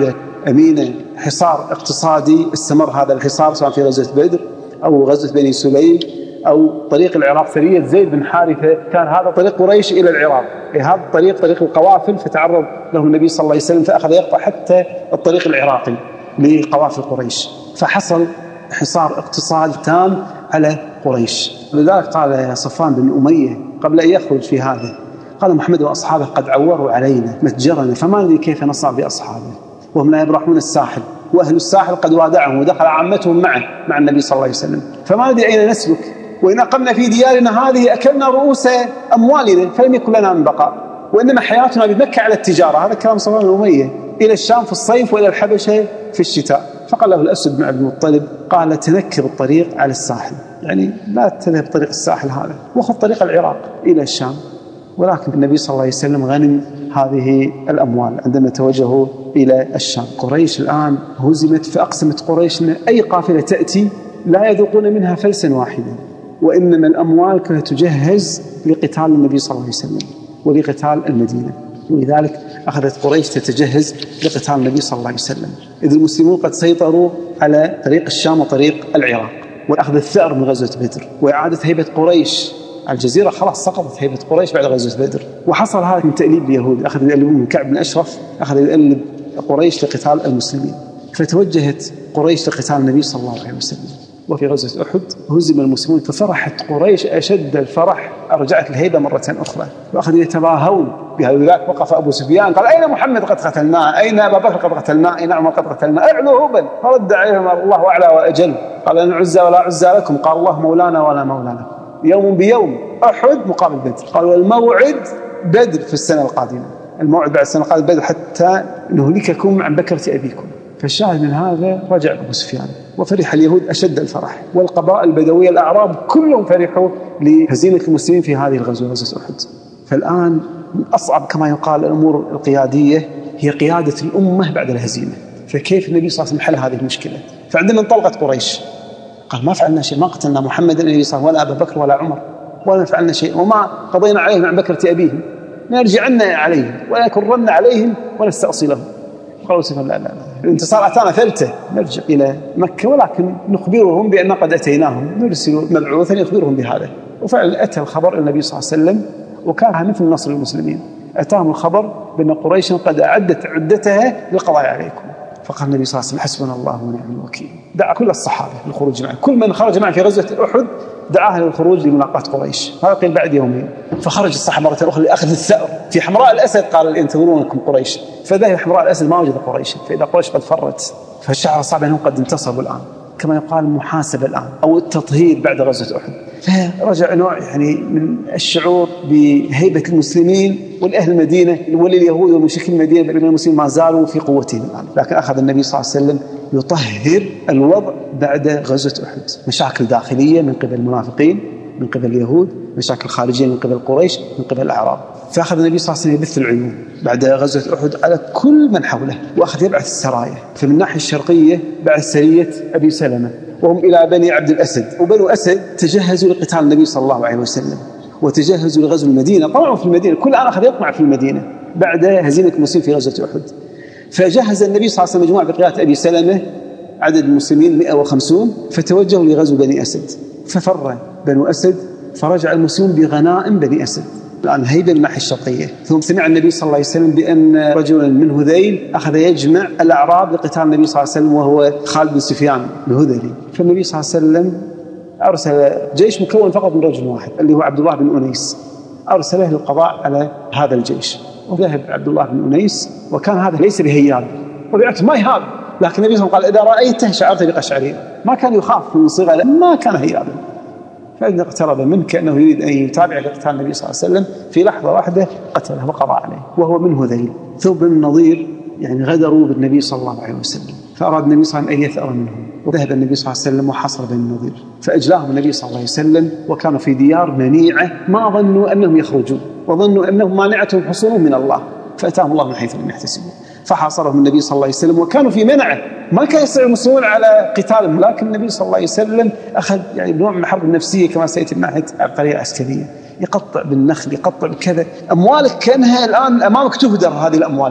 Speaker 1: أمينة، حصار اقتصادي استمر هذا الحصار سواء في غزوة بدر أو غزوة بني سليم أو طريق العراق. سرية زيد بن حارثة كان هذا طريق قريش إلى العراق، هذا الطريق طريق القوافل، فتعرض له النبي صلى الله عليه وسلم فأخذ يقطع حتى الطريق العراقي لقوافل قريش، فحصل حصار اقتصادي تام على قريش. لذلك قال صفوان بن أمية قبل أن يخرج في هذا، قال محمد وأصحابه قد عوروا علينا متجرنا فما ندري كيف نصنع بأصحابه وهم لا يبرحون الساحل، وأهل الساحل قد وادعهم ودخل عامتهم معه مع النبي صلى الله عليه وسلم، فما ندري أين نسلك، وإن أقمنا في ديارنا هذه أكلنا رؤوس أموالنا فلم يكن لنا من بقاء، وإنما حياتنا بمكة على التجارة. هذا كلام صفوان بن أمية، إلى الشام في الصيف وإلى الحبشة في الشتاء. فقال له الأسود بن عبد المطلب قال تنكب الطريق على الساحل، يعني لا تذهب طريق الساحل هذا وخذ طريق العراق إلى الشام. ولكن النبي صلى الله عليه وسلم غنم هذه الأموال عندما توجهوا إلى الشام. قريش الآن هزمت، فأقسمت قريش أن أي قافلة تأتي لا يذوقون منها فلسا واحدا، وإنما الأموال كانت تجهز لقتال النبي صلى الله عليه وسلم ولقتال المدينة. ولذلك أخذت قريش تتجهز لقتال النبي صلى الله عليه وسلم، إذ المسلمون قد سيطروا على طريق الشام وطريق العراق، وأخذ الثأر من غزوة بدر وإعادة هيبة قريش على الجزيرة. خلاص سقطت هيبة قريش بعد غزوة بدر، وحصل هذا من تأليب اليهود، أخذ يألبون من كعب بن أشرف، أخذ يألب قريش لقتال المسلمين، فتوجهت قريش لقتال النبي صلى الله عليه وسلم. وفي غزوة أحد هزم المسلمون، ففرحت قريش أشد الفرح، رجعت الهيبة مرة أخرى وأخذوا يتباهون بهذا. ذاك وقف أبو سفيان قال أين محمد قد قتلناه، أين أبا بكر قد قتلناه، أين عمر قد قتلناه، أعلوا هبل. فرد عليهم الله أعلى وأجل، قال أن عزى ولا عزى لكم، قال الله مولانا ولا مولى لكم. يوم بيوم، أحد مقابل بدر، قال والموعد بدر في السنة القادمة، الموعد بعد السنة القادمة بدر حتى نهلككم عن بكرة أبيكم. فالشاهد من هذا رجع أبو سفيان، وفرح اليهود أشد الفرح، والقبائل البدوية الأعراب كلهم فرحوا لهزيمة المسلمين في هذه الغزوة، غزوة أحد. فالآن من أصعب كما يقال الأمور القيادية هي قيادة الأمة بعد الهزيمة. فكيف النبي صلى الله عليه وسلم حل هذه المشكلة؟ فعندما انطلقت قريش قال ما فعلنا شيء، ما قتلنا محمد النبي صلى الله عليه وسلم ولا أبا بكر ولا عمر، ولا فعلنا شيء، وما قضينا عليهم عن بكرة أبيهم، نرجعن عليهم ولا كررنا عليهم ونستأصلهم. قالوا سبحان الله، لا لا الانتصار أتانا ثلثة، نرجع إلى مكة ولكن نخبرهم بأن قد أتيناهم، نرسل مبعوثا يخبرهم بهذا. وفعلا أتى الخبر النبي صلى الله عليه وسلم، وكان مثل نصر المسلمين، أتاهم الخبر بأن قريش قد أعدت عدتها للقضاء عليكم. فقال النبي صلى الله عليه وسلم حسبنا الله ونعم الوكيل. دعا كل الصحابة للخروج معه، كل من خرج معه في غزوة أحد دعاه للخروج لملاقاة قريش. هذا قيل بعد يومين، فخرج الصحابة مرة أخرى لأخذ الثأر في حمراء الأسد، قال ينتظرونكم قريش، فذهب حمراء الأسد ما وجد قريش، فإذا قريش قد فرت، فالشعر صعب أنهم قد انتصروا الآن، كما يقال محاسبة الآن أو التطهير بعد غزوة أحد. فرجع نوع يعني من الشعور بهيبة المسلمين والأهل المدينة، ولليهود ومشركين المدينة بأن المسلمين ما زالوا في قوتهم الآن. لكن أخذ النبي صلى الله عليه وسلم يطهر الوضع بعد غزوة أحد، مشاكل داخلية من قبل المنافقين، من قبل اليهود، مشاكل خارجية من قبل قريش، من قبل الأعراب. فأخذ النبي صلى الله عليه وسلم يبث العيون بعد غزوة أحد على كل من حوله، وأخذ يبعث السرايا. فمن الناحية الشرقية بعث سرية أبي سلمة وهم إلى بني عبد الأسد، وبنو أسد تجهزوا لقتال النبي صلى الله عليه وسلم وتجهزوا لغزو المدينة. طلعوا في المدينة، كل آن أخذ يطمع في المدينة بعد هزيمة المسلمين في غزوة أحد. فجهز النبي صلى الله عليه وسلم مجموعة بقيادة أبي سلمة، عدد المسلمين مئة وخمسين، فتوجهوا لغزو بني أسد، ففر بنو أسد، فرجع المسلمون بغنائم بني أسد. الآن هيبة من الناحية الشرقية. ثم سمع النبي صلى الله عليه وسلم بأن رجلا من هذيل أخذ يجمع الأعراب لقتال النبي صلى الله عليه وسلم، وهو خالد بن سفيان الهذلي. فالنبي صلى الله عليه وسلم أرسل جيش مكون فقط من رجل واحد اللي هو عبد الله بن أنيس، أرسله للقضاء على هذا الجيش. وذهب عبد الله بن أنيس، وكان هذا ليس بهياب وبيعت ما يهاب، لكن النبي صلى الله عليه وسلم قال إذا رأيته شعرت بقشعريرة، ما كان يخاف من صغة، ما كان هيابا. فإذا اقترب منه كأنه يريد أن يتابع قتال النبي صلى الله عليه وسلم، في لحظة واحدة قتله وقضى عليه، وهو من هذيل. ثوب بن النضير يعني غدروا بالنبي صلى الله عليه وسلم، فأراد النبي صلى الله عليه وسلم أن يثأر منهم، وذهب النبي صلى الله عليه وسلم وحصر بن النضير، فأجلاهم النبي صلى الله عليه وسلم، وكانوا في ديار منيعة ما ظنوا أنهم يخرجون، وظنوا أنهم مانعتهم حصولهم من الله، فأتاهم الله من حيث لم يحتسبوا، فحاصرهم النبي صلى الله عليه وسلم، وكانوا في منعه، ما كان يستطيع المسلمون على قتالهم. لكن النبي صلى الله عليه وسلم أخذ يعني بنوع من الحرب النفسية كما سيأتي من ناحية عبقرية عسكرية، يقطع بالنخل، يقطع بكذا، أموالك كأنها الآن أمامك تهدر، هذه الأموال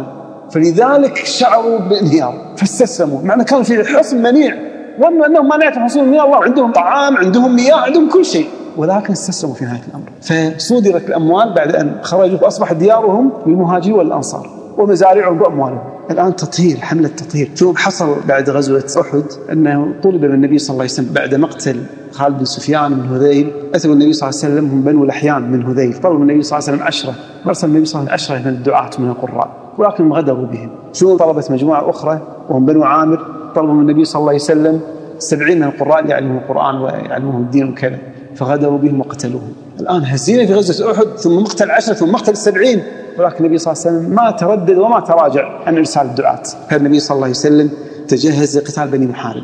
Speaker 1: فلذلك شعروا بانهيار فاستسلموا، معنى كان في حصن منيع، وأنه أنهم مانعتهم حصول من الله، عندهم طعام، عندهم مياه، عندهم كل شيء، ولكن استسلموا في نهاية الأمر. فصودرت الأموال بعد أن خرجوا، فأصبحت ديارهم للمهاجرين والأنصار ومزارعهم بأموالهم. الآن تطهير، حملة تطهير. ثم حصل بعد غزوة أحد أنه طلب من النبي صلى الله عليه وسلم بعد مقتل خالد بن سفيان من هذيل، أتوا النبي صلى الله عليه وسلم هم بنو لحيان من هذيل، طلب النبي صلى الله عليه وسلم عشرة، أرسل النبي صلى الله عليه وسلم عشرة من الدعاة من القراء، ولكن غدروا بهم. شو طلبت مجموعة أخرى وهم بنو عامر، طلبوا من النبي صلى الله عليه وسلم سبعين من القراء اللي يعلمون القرآن ويعلمون الدين وكذا، فغدروا بهم وقتلوهم. الآن هزيمة في غزوة أحد، ثم مقتل عشرة، ثم مقتل السبعين، ولكن النبي صلى الله عليه وسلم ما تردد وما تراجع عن إرسال الدعاة. فالنبي صلى الله عليه وسلم تجهز لقتال بني محارب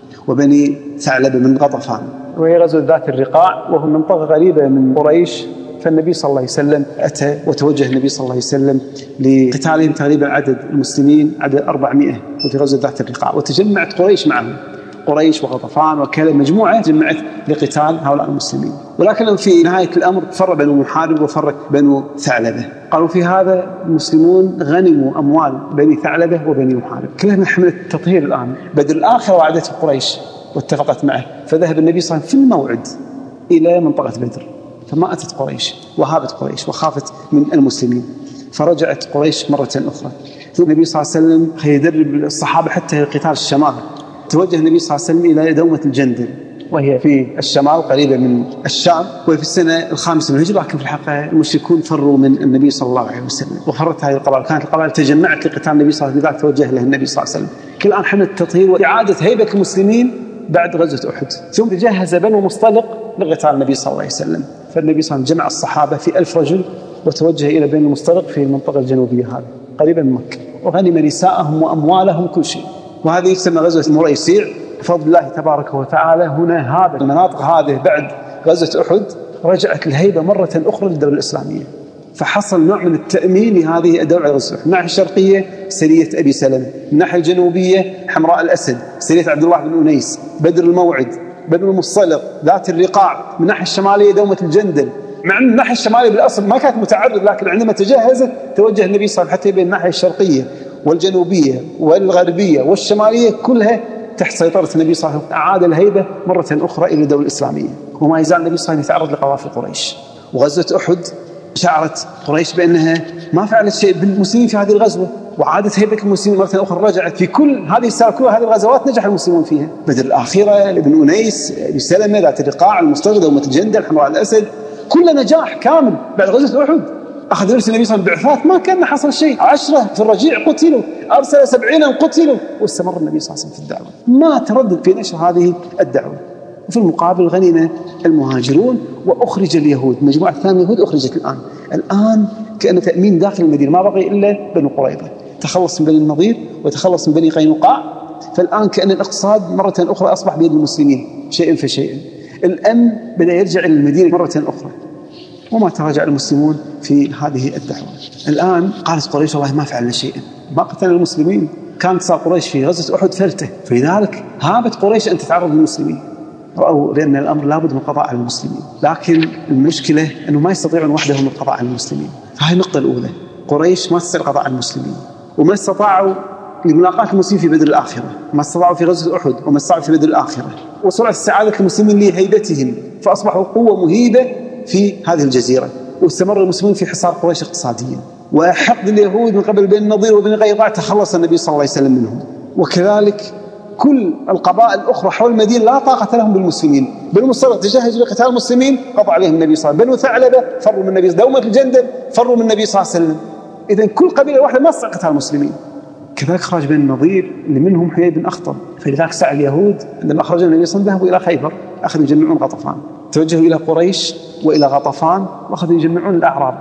Speaker 1: وبني ثعلبة من غطفان، وهي غزوة ذات الرقاع، وهم منطقة غريبة من قريش. فالنبي صلى الله عليه وسلم أتى وتوجه النبي صلى الله عليه وسلم لقتالهم. تقريبا عدد المسلمين عدد أربعمائة وفي غزوة ذات الرقاع، وتجمعت قريش معهم، قريش وغطفان وكذا مجموعة جمعت لقتال هؤلاء المسلمين. ولكن في نهاية الأمر فرق بنو محارب وفرق بنو ثعلبة، قالوا في هذا المسلمون غنموا أموال بني ثعلبة وبني محارب، كلها من حملة التطهير. الآن بدر الآخرة وعدته قريش واتفقت معه، فذهب النبي صلى الله عليه وسلم في الموعد إلى منطقة بدر، فما أتت قريش وهابت قريش وخافت من المسلمين، فرجعت قريش مرة أخرى. ثم النبي صلى الله عليه وسلم يدرب الصحابة حتى قتال الشمال. توجه النبي صلى الله عليه وسلم إلى دومة الجندل، وهي في الشمال قريبة من الشام، وهي في السنة الخامسة من الهجرة، لكن في الحقيقة المشركون فروا من النبي صلى الله عليه وسلم، وفرت هذه القبائل، كانت القبائل تجمعت لقتال النبي صلى الله عليه وسلم، لذلك توجه له النبي صلى الله عليه وسلم. كل الآن حملة التطهير وإعادة هيبة المسلمين بعد غزوة أحد. ثم جهز بنو مصطلق لقتال النبي صلى الله عليه وسلم، فالنبي صلى الله عليه وسلم جمع الصحابة في ألف رجل وتوجه إلى بنو مصطلق في المنطقة الجنوبية هذه قريبا من مكة، وغنم نساءهم وأموالهم كل شيء. وهذه يسمى غزوة مريسيع. بفضل الله تبارك وتعالى هنا هذا المناطق هذه بعد غزوة أحد رجعت الهيبة مرة أخرى للدولة الإسلامية، فحصل نوع من التأمين لهذه الدولة غزوة. من الناحية الشرقية سرية أبي سلمة، من الناحية الجنوبية حمراء الأسد، سرية عبد الله بن أنيس، بدر الموعد، بدر المصطلق، ذات الرقاع. من الناحية الشمالية دومة الجندل، مع أن الناحية الشمالية بالأصل ما كانت متعرض، لكن عندما تجهزت توجه النبي صلى الله عليه وسلم حتى بين الناحية الشرقية والجنوبية والغربية والشمالية كلها تحت سيطرة النبي صلى الله عليه وسلم. أعاد الهيبة مرة أخرى إلى الدولة الإسلامية، وما يزال النبي صلى الله عليه وسلم يتعرض لقوافل قريش. وغزوة أحد شعرت قريش بأنها ما فعلت شيء بالمسلمين في هذه الغزوة، وعادت هيبة المسلمين مرة أخرى، رجعت في كل هذه الساكوة هذه الغزوات نجح المسلمون فيها. بدر الأخيرة، ابن أنيس، أبي سلمة، ذات الرقاع، المصطلق، دومة الجندل، حمراء الأسد، كل نجاح كامل. بعد غزوة أحد أخذ يرسل النبي صلى الله عليه وسلم بعثات، ما كان حصل شيء. عشرة في الرجيع قتلوا، أرسل سبعين قتلوا، واستمر النبي صلى الله عليه وسلم في الدعوة، ما تردد في نشر هذه الدعوة. وفي المقابل غنم المهاجرون وأخرج اليهود، مجموعة ثانية اليهود أخرجت الآن. الآن كأن تأمين داخل المدينة، ما بقي إلا بنو قريظة، تخلص من بني النضير وتخلص من بني قينقاع. فالآن كأن الاقتصاد مرة أخرى أصبح بيد المسلمين شيئا فشيئا. الأمن بدأ يرجع إلى المدينة مرة أخرى، وما تراجع المسلمون في هذه الدعوة. الآن قالت قريش والله ما فعلنا شيئا، ما قتلنا المسلمين. كانت صار قريش في غزوة أحد فلتة، فلذلك هابت قريش أن تتعرض للمسلمين، رأوا بأن الأمر لابد من القضاء على المسلمين. لكن المشكلة أنه ما يستطيعون وحدهم القضاء على المسلمين. فهي النقطة الأولى، قريش ما تستطيع القضاء على المسلمين، وما استطاعوا لملاقاة المسلمين في بدر الآخرة، ما استطاعوا في غزوة أحد، وما استطاعوا في بدر الآخرة. وسرعة استعادة المسلمين لهيبتهم، فأصبحوا قوة مهيبة في هذه الجزيرة. واستمر المسلمين في حصار قريش اقتصاديا، وحقد اليهود من قبل بني النضير وبني قينقاع تخلص النبي صلى الله عليه وسلم منهم. وكذلك كل القبائل الأخرى حول المدينة لا طاقة لهم بالمسلمين. بنو مصطلق تجهزوا لقتال المسلمين، قضى عليهم النبي صلى الله عليه وسلم. بنو ثعلبة فروا من النبي، دومة الجندل فروا من النبي صلى الله عليه وسلم. إذن كل قبيلة واحدة ما تستطيع قتال المسلمين. كذلك خرج بني النضير اللي منهم حيي بن أخطب، فلذلك سعى اليهود عندما خرج النبي صلى الله عليه وسلم ذهبوا إلى خيبر، أخذوا يجمعون غطفان، توجهوا إلى قريش وإلى غطفان، وأخذوا يجمعون الأعراب،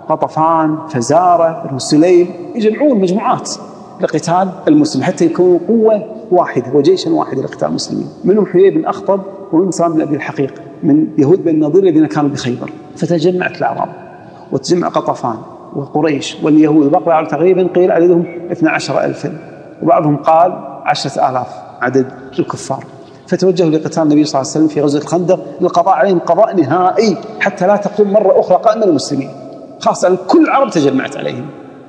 Speaker 1: غطفان، فزارة، بنو سليم، يجمعون مجموعات لقتال المسلم حتى يكونوا قوة واحدة وجيشا واحدا لقتال المسلمين. منهم حيي بن أخطب ومنهم سلام بن أبي الحقيق من يهود بن النضير الذين كانوا بخيبر. فتجمعت الأعراب وتجمع غطفان وقريش واليهود، بقوا على تقريبا قيل عددهم اثنا عشر ألفا، وبعضهم قال عشرة آلاف عدد الكفار. فتوجهوا لقتال النبي صلى الله عليه وسلم في غزوة الخندق للقضاء عليهم قضاء نهائي حتى لا تقوم مرة أخرى قائمة المسلمين، خاصة كل العرب تجمعت عليهم.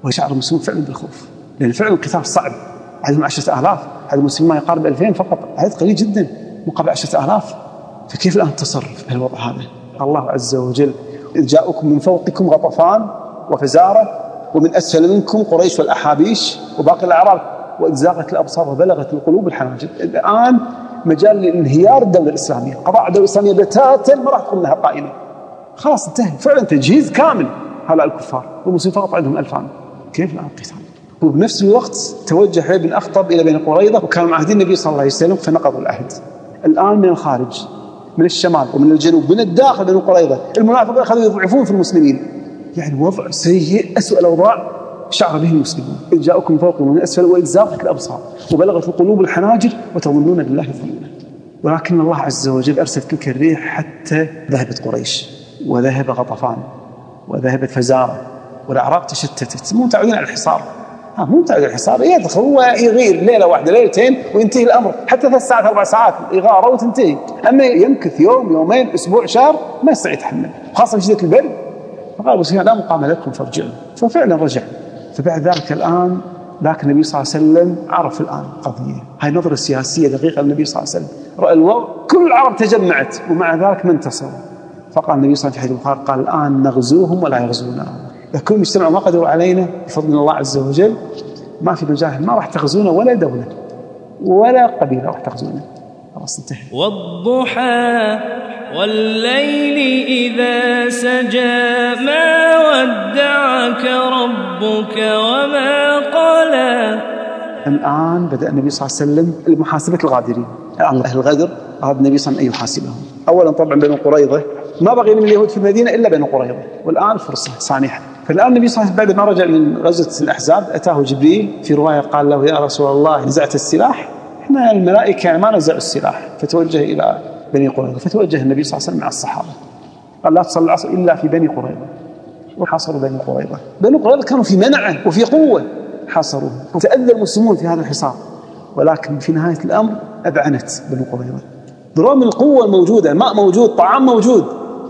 Speaker 1: وشعر المسلمون فعلا بالخوف، لأن فعلا القتال صعب. عددهم عشرة آلاف، عدد المسلمين ما يقارب ألفين فقط، عدد قليل جدا مقابل عشرة آلاف. فكيف الآن التصرف في الوضع هذا؟ الله عز وجل إذ جاءكم من فوقكم غطفان وفزارة ومن أسفل منكم قريش والأحابيش وباقي الأعراب وإذ زاغت الأبصار وبلغت القلوب الحناجر. الآن مجال لانهيار الدولة الإسلامية، قضاء الدولة الإسلامية بتاتا ما راح تقوم لها قائمة، خلاص انتهى فعلا تجهيز كامل هؤلاء الكفار والمسلمين فقط عندهم ألفان. كيف الآن القتال؟ وبنفس الوقت توجه حيي بن أخطب إلى بني قريظة وكانوا معاهدين النبي صلى الله عليه وسلم فنقضوا العهد. الآن من الخارج من الشمال ومن الجنوب من الداخل بني قريظة المنافقين أخذوا يضعفون في المسلمين، يعني وضع سيء أسوأ الأوضاع شعر به المسلمون. إذ جاءكم من فوق ومن أسفل وإذ زاغت الأبصار وبلغت القلوب الحناجر وتظنون بالله الظنون. ولكن الله عز وجل أرسل تلك الريح حتى ذهبت قريش وذهب غطفان وذهبت فزارة والأعراب تشتتت. مو متعودين على الحصار، ها مو متعود على الحصار، يدخل ويغير ليلة واحدة ليلتين وينتهي الأمر، حتى ثلاث ساعات أربع ساعات إغارة وتنتهي. أما يمكث يوم يومين أسبوع شهر ما يستطيع يتحمل، خاصة في شدة البرد. فقالوا سيدنا لا مقام لكم فارجعوا، ففعلا رجع. فبعد ذلك الآن لكن النبي صلى الله عليه وسلم عرف الآن القضية، هاي نظرة سياسية دقيقة للنبي صلى الله عليه وسلم، رأى الوضع كل العرب تجمعت ومع ذلك ما انتصروا. فقال النبي صلى الله عليه وسلم في حديث البخاري قال الآن نغزوهم ولا يغزونا، لكن اجتمعوا ما قدروا علينا بفضل الله عز وجل، ما في مجال، ما راح تغزونا ولا دولة ولا قبيلة راح تغزونا، خلاص انتهى.
Speaker 2: والضحى والليل إذا سجى ما ودعك ربك وما قلى.
Speaker 1: الآن بدأ النبي صلى الله عليه وسلم لمحاسبة الغادرين. الآن أهل الغدر أراد النبي صلى الله عليه وسلم أن يحاسبهم. أولا طبعا بنو قريظة ما بقي من اليهود في المدينة إلا بنو قريظة، والآن فرصة سانحة. فالآن النبي صلى الله عليه وسلم بعد ما رجع من غزوة الأحزاب أتاه جبريل في رواية قال له يا رسول الله نزعت السلاح؟ إحنا الملائكة ما نزعوا السلاح. فتوجه إلى بني قريظة، فتوجه النبي صلى الله عليه وسلم مع الصحابة قال لا تصلي العصر إلا في بني قريظة، وحاصروا بني قريظة. بني قريظة كانوا في منعه وفي قوة، حاصروه وتأذى المسلمون في هذا الحصار، ولكن في نهاية الأمر أذعنت بني قريظة برغم القوة الموجودة، الماء موجود، طعام موجود،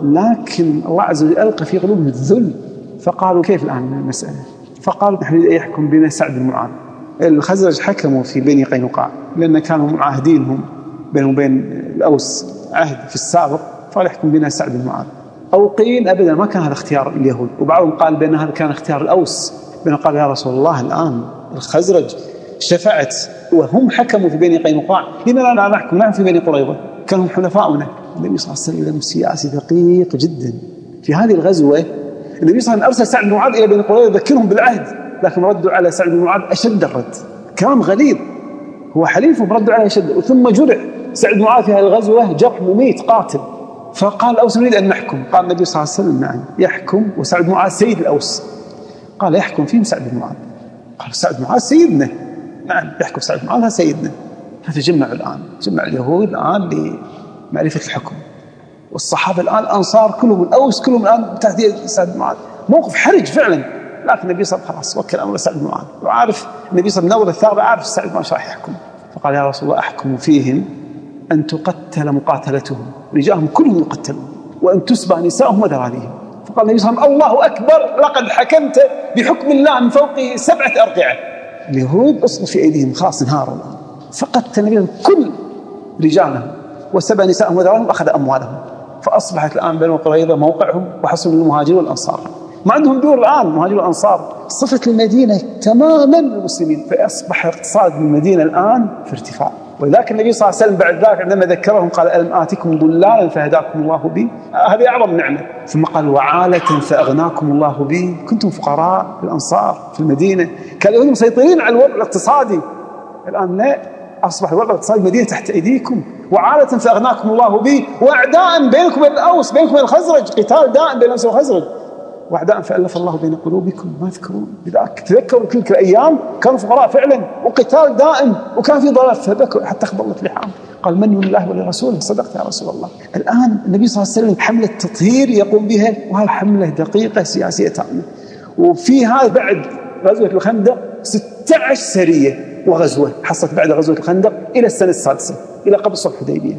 Speaker 1: لكن الله عز وجل ألقى في قلوبهم الذل. فقالوا كيف الآن المسألة؟ فقالوا نحن يحكم بنا سعد بن معاذ. الخزرج حكموا في بني قينقاع لأن كانوا معاهدينهم بينهم وبين الأوس عهد في السابق، فقال يحكم بنا سعد بن معاذ. أو قيل أبدا ما كان هذا اختيار اليهود، وبعضهم قال بأن هذا كان اختيار الأوس، بأن قال يا رسول الله الآن الخزرج شفعت وهم حكموا في بني قينقاع، لما لا نحكم نحن في بني قريظة؟ كانوا حلفاؤنا. النبي صلى الله عليه وسلم سياسي دقيق جدا. في هذه الغزوة النبي صلى الله عليه وسلم أرسل سعد بن معاذ إلى بني قريظة يذكرهم بالعهد، لكن ردوا على سعد بن معاذ أشد الرد، كلام غليظ، هو حليفهم ردوا عليه أشد. ثم جرح سعد بن معاذ في هذه الغزوة جرح مميت قاتل. فقال الأوس نريد أن نحكم. قال النبي صلى الله عليه وسلم نعم يحكم، وسعد بن معاذ سيد الأوس. قال يحكم فيهم سعد بن معاذ. قال سعد بن معاذ سيدنا، نعم يحكم سعد بن معاذ سيدنا. فتجمعوا الآن، جمع اليهود الآن لمعرفة الحكم، والصحابة الآن الأنصار كلهم الأوس كلهم الآن تحت سعد بن معاذ. موقف حرج فعلا، لكن النبي صلى الله عليه وسلم خلاص وكل أمر سعد بن معاذ، وعارف النبي صلى الله عليه وسلم نظر الثابت عارف سعد بن معاذ راح يحكم. فقال يا رسول الله أحكم فيهم أن تقتل مقاتلتهم، رجالهم كلهم يقتلون، وأن تسبى نسائهم وذراريهم. فقال النبي صلى الله عليه وسلم الله أكبر لقد حكمت بحكم الله من فوق سبعة أرقعة. اليهود أصبوا في أيديهم خلاص انهاروا الآن، فقتل النبي كل رجالهم وسبى نسائهم وذراريهم وأخذ أموالهم. فأصبحت الآن بنو قريظة موقعهم وحصل المهاجرين والأنصار، ما عندهم دور الآن مهاجرين والأنصار، صفت المدينة تماما المسلمين، فأصبح اقتصاد المدينة الآن في ارتفاع. ولكن النبي صلى الله عليه وسلم بعد ذلك عندما ذكرهم قال ألم آتكم ضلالا فهداكم الله بي، هذه أعظم نعمة. ثم قال وعالة فأغناكم الله بي، كنتم فقراء في الأنصار في المدينة، كانوا مسيطرين على الوضع الاقتصادي، الآن لا، أصبح الوضع الاقتصادي المدينة تحت أيديكم. وعالة فأغناكم الله بي، وأعداء بينكم وبين الأوس، بينكم وبين الخزرج، قتال دائم بين الأوس والخزرج، وأعداء فألف الله بين قلوبكم. ما تذكرون بذلك؟ تذكروا تلك الأيام كانوا فقراء فعلا، وقتال دائم، وكان في ضلال، فبكوا حتى خضلت لحام. قال من لله ولرسوله، صدقت يا رسول الله. الآن النبي صلى الله عليه وسلم حملة تطهير يقوم بها، وهي حملة دقيقة سياسية تامة. وفي هذا بعد غزوة الخندق ستة عشر سرية وغزوة حصلت بعد غزوة الخندق إلى السنة السادسة، إلى قبل صلح الحديبية.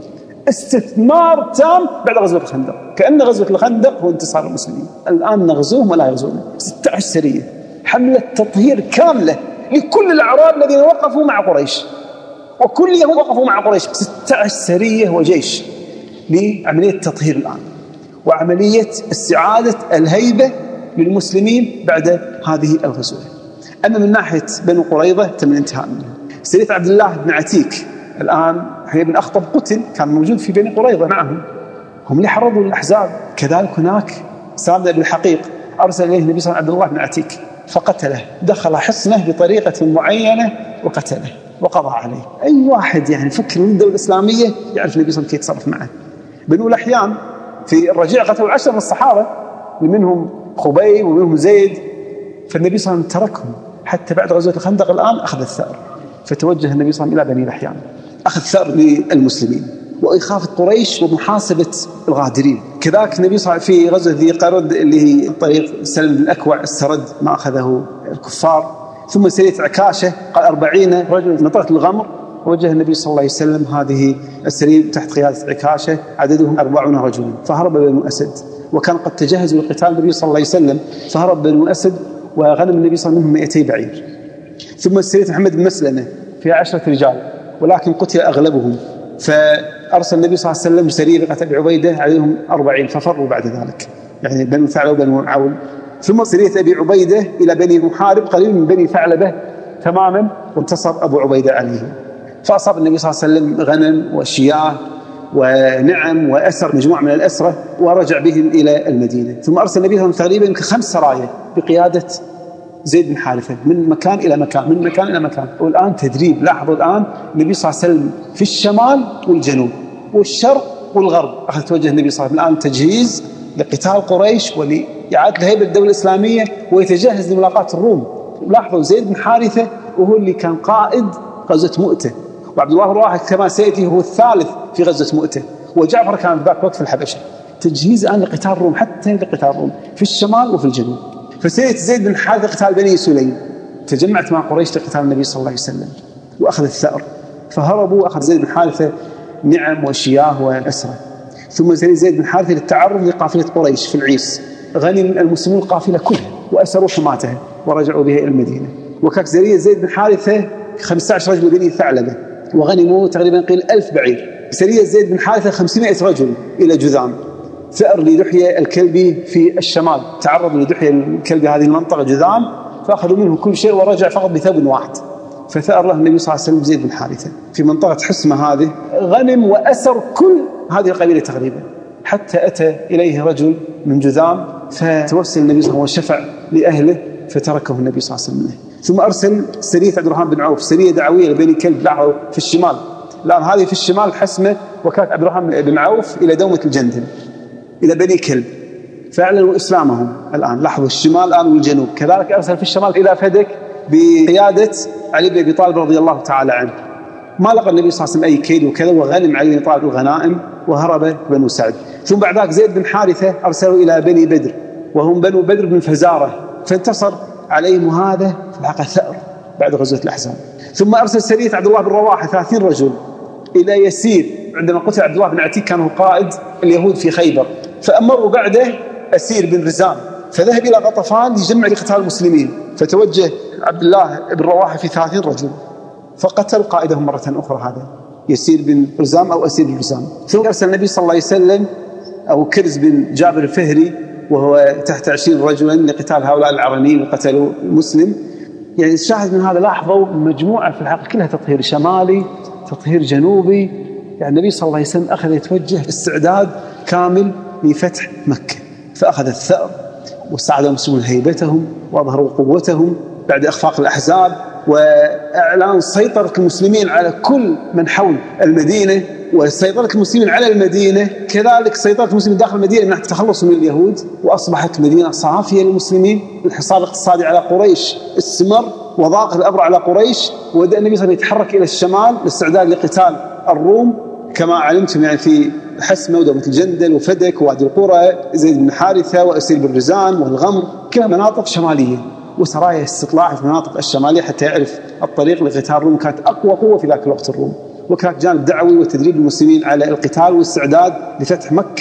Speaker 1: استثمار تام بعد غزوة الخندق، كأن غزوة الخندق هو انتصار المسلمين. الآن نغزوهم ولا يغزونا، ستة عشر سرية حملة تطهير كاملة لكل الأعراب الذين وقفوا مع قريش، وكل يوم وقفوا مع قريش. ستة عشر سرية وجيش لعملية التطهير الآن، وعملية استعادة الهيبة للمسلمين بعد هذه الغزوة. أما من ناحية بنو قريظة تم الانتهاء منها. سرية عبد الله بن عتيك الآن حيي بن أخطب قتل، كان موجود في بني قريظة معهم، هم اللي حرضوا الأحزاب. كذلك هناك سالم بن الحقيق أرسل إليه النبي صلى الله عليه وسلم عبد الله بن عتيك فقتله، دخل حصنه بطريقة معينة وقتله وقضى عليه. أي واحد يعني يفكر من الدولة الإسلامية يعرف النبي صلى الله عليه وسلم كيف يتصرف معه. بنو الأحيان في الرجيع قتلوا عشرة من الصحابة، منهم خبيب ومنهم زيد، فالنبي صلى الله عليه وسلم تركهم حتى بعد غزوة الخندق الآن أخذ الثأر، فتوجه النبي صلى الله عليه وسلم إلى بني الأحيان، أخذ ثأر للمسلمين وإخافة قريش ومحاسبة الغادرين. كذلك النبي صلى الله عليه وسلم في غزوة ذي قرد اللي هي طريق سلم بن الأكوع السرد ما أخذه الكفار. ثم سرية عكاشة قال أربعين رجل من منطقة الغمر، وجه النبي صلى الله عليه وسلم هذه السرية تحت قيادة عكاشة عددهم أربعون رجلا، فهرب بنو أسد، وكان قد تجهزوا لقتال النبي صلى الله عليه وسلم، فهرب بنو أسد وغنم النبي صلى الله عليه وسلم منهم مئتي بعير. ثم سرية محمد بن مسلمة فيها عشرة رجال ولكن قتل أغلبهم، فأرسل النبي صلى الله عليه وسلم سرية بقتل أبي عبيدة عليهم أربعين ففروا بعد ذلك، يعني بنو ثعلبة وبنو عون. ثم سرية أبي عبيدة إلى بني محارب قليل من بني ثعلبة تماما، وانتصر أبو عبيدة عليهم، فأصاب النبي صلى الله عليه وسلم غنم وشياه ونعم وأسر مجموعة من الأسرة ورجع بهم إلى المدينة. ثم أرسل النبي صلى الله عليه وسلم تقريبا خمس سرايا بقيادة زيد بن حارثة من مكان إلى مكان من مكان إلى مكان. والآن تدريب، لاحظوا الآن النبي صلى الله عليه وسلم في الشمال والجنوب والشرق والغرب، أخذ توجه النبي صلى الله عليه وسلم الآن تجهيز لقتال قريش ولإعادة الهيبة الدولة الإسلامية، ويتجهز لملاقاة الروم. لاحظوا زيد بن حارثة وهو اللي كان قائد غزوة مؤتة، وعبد الله بن رواحة كما سيأتي هو الثالث في غزوة مؤتة، وجعفر كان ذاك وقت في الحبشة. تجهيز الآن لقتال الروم، حتى لقتال الروم في الشمال وفي الجنوب. فسيأتي زيد بن حارثة قتال بني سليم، تجمعت مع قريش لقتال النبي صلى الله عليه وسلم وأخذ الثأر، فهربوا. أخذ زيد بن حارثة نعم وشياه وأسرة. ثم سيأتي زيد بن حارثة للتعرض لقافلة قريش في العيس، غنم المسلمون القافلة كلها وأسروا حماتها ورجعوا بها إلى المدينة. وكاك سرية زيد بن حارثة خمسة عشر رجل بني ثعلبة وغنموا تقريبا قيل ألف بعير. سرية زيد بن حارثة خمسمائة رجل إلى جذام، ثأر لدحية الكلبي في الشمال، تعرض لدحية الكلبي هذه المنطقة جذام، فأخذوا منه كل شيء ورجع فقط بثوب واحد، فثأر له النبي صلى الله عليه وسلم زيد بن حارثة في منطقة حسمة هذه، غنم وأسر كل هذه القبيلة تقريبا، حتى أتى إليه رجل من جذام فتوسل النبي صلى الله عليه وسلم وشفع لأهله فتركه النبي صلى الله عليه وسلم. ثم أرسل سرية عبد الرحمن بن عوف، سرية دعوية لبني كلب، لاحظوا في الشمال، الآن هذه في الشمال حسمة، وكانت عبد الرحمن بن عوف إلى دومة الجندل إلى بني كلب، فأعلنوا إسلامهم الآن. لاحظوا الشمال الآن والجنوب. كذلك أرسل في الشمال إلى فدك بقيادة علي بن أبي طالب رضي الله تعالى عنه. ما لقى النبي صلى الله عليه وسلم أي كيد وكذا، وغنم علي بن طالب الغنائم وهرب بنو سعد. ثم بعد ذلك زيد بن حارثة أرسلوا إلى بني بدر، وهم بنو بدر بن فزارة، فانتصر عليهم، وهذا في الحقيقة ثأر بعد غزوة الأحزاب. ثم أرسل سرية عبد الله بن رواحة ثلاثين رجل إلى يسير، عندما قتل عبد الله بن عتيك كان هو قائد اليهود في خيبر، فأمروا بعده أسير بن رزام، فذهب إلى غطفان يجمع لقتال المسلمين، فتوجه عبد الله بن رواحة في ثلاثين رجل فقتل قائدهم مرة أخرى، هذا يسير بن رزام أو أسير بن رزام. ثم أرسل النبي صلى الله عليه وسلم أو كرز بن جابر الفهري وهو تحت عشرين رجلا لقتال هؤلاء العرنيين وقتلوا المسلم. يعني الشاهد من هذا لاحظوا مجموعة في الحقيقة كلها تطهير شمالي تطهير جنوبي. يعني النبي صلى الله عليه وسلم أخذ يتوجه استعداد كامل لفتح مكة، فأخذ الثأر واستعاد المسلمون هيبتهم وأظهروا قوتهم بعد إخفاق الأحزاب، وإعلان سيطرة المسلمين على كل من حول المدينة، وسيطرة المسلمين على المدينة، كذلك سيطرة المسلمين داخل المدينة من التخلص من اليهود، وأصبحت مدينة صافية للمسلمين. الحصار الاقتصادي على قريش استمر وضاق الأمر على قريش، وبدأ النبي صلى الله عليه وسلم يتحرك إلى الشمال لاستعداد لقتال الروم كما علمتم، يعني في حسمة ودومة الجندل وفدك ووادي القرى، زيد بن حارثة وأسير بن رزان والغمر، كلها مناطق شمالية وسرايا استطلاع في المناطق الشمالية حتى يعرف الطريق لقتال الروم. كانت أقوى قوة في ذاك الوقت الروم، وكانت جانب دعوي وتدريب المسلمين على القتال والاستعداد لفتح مكة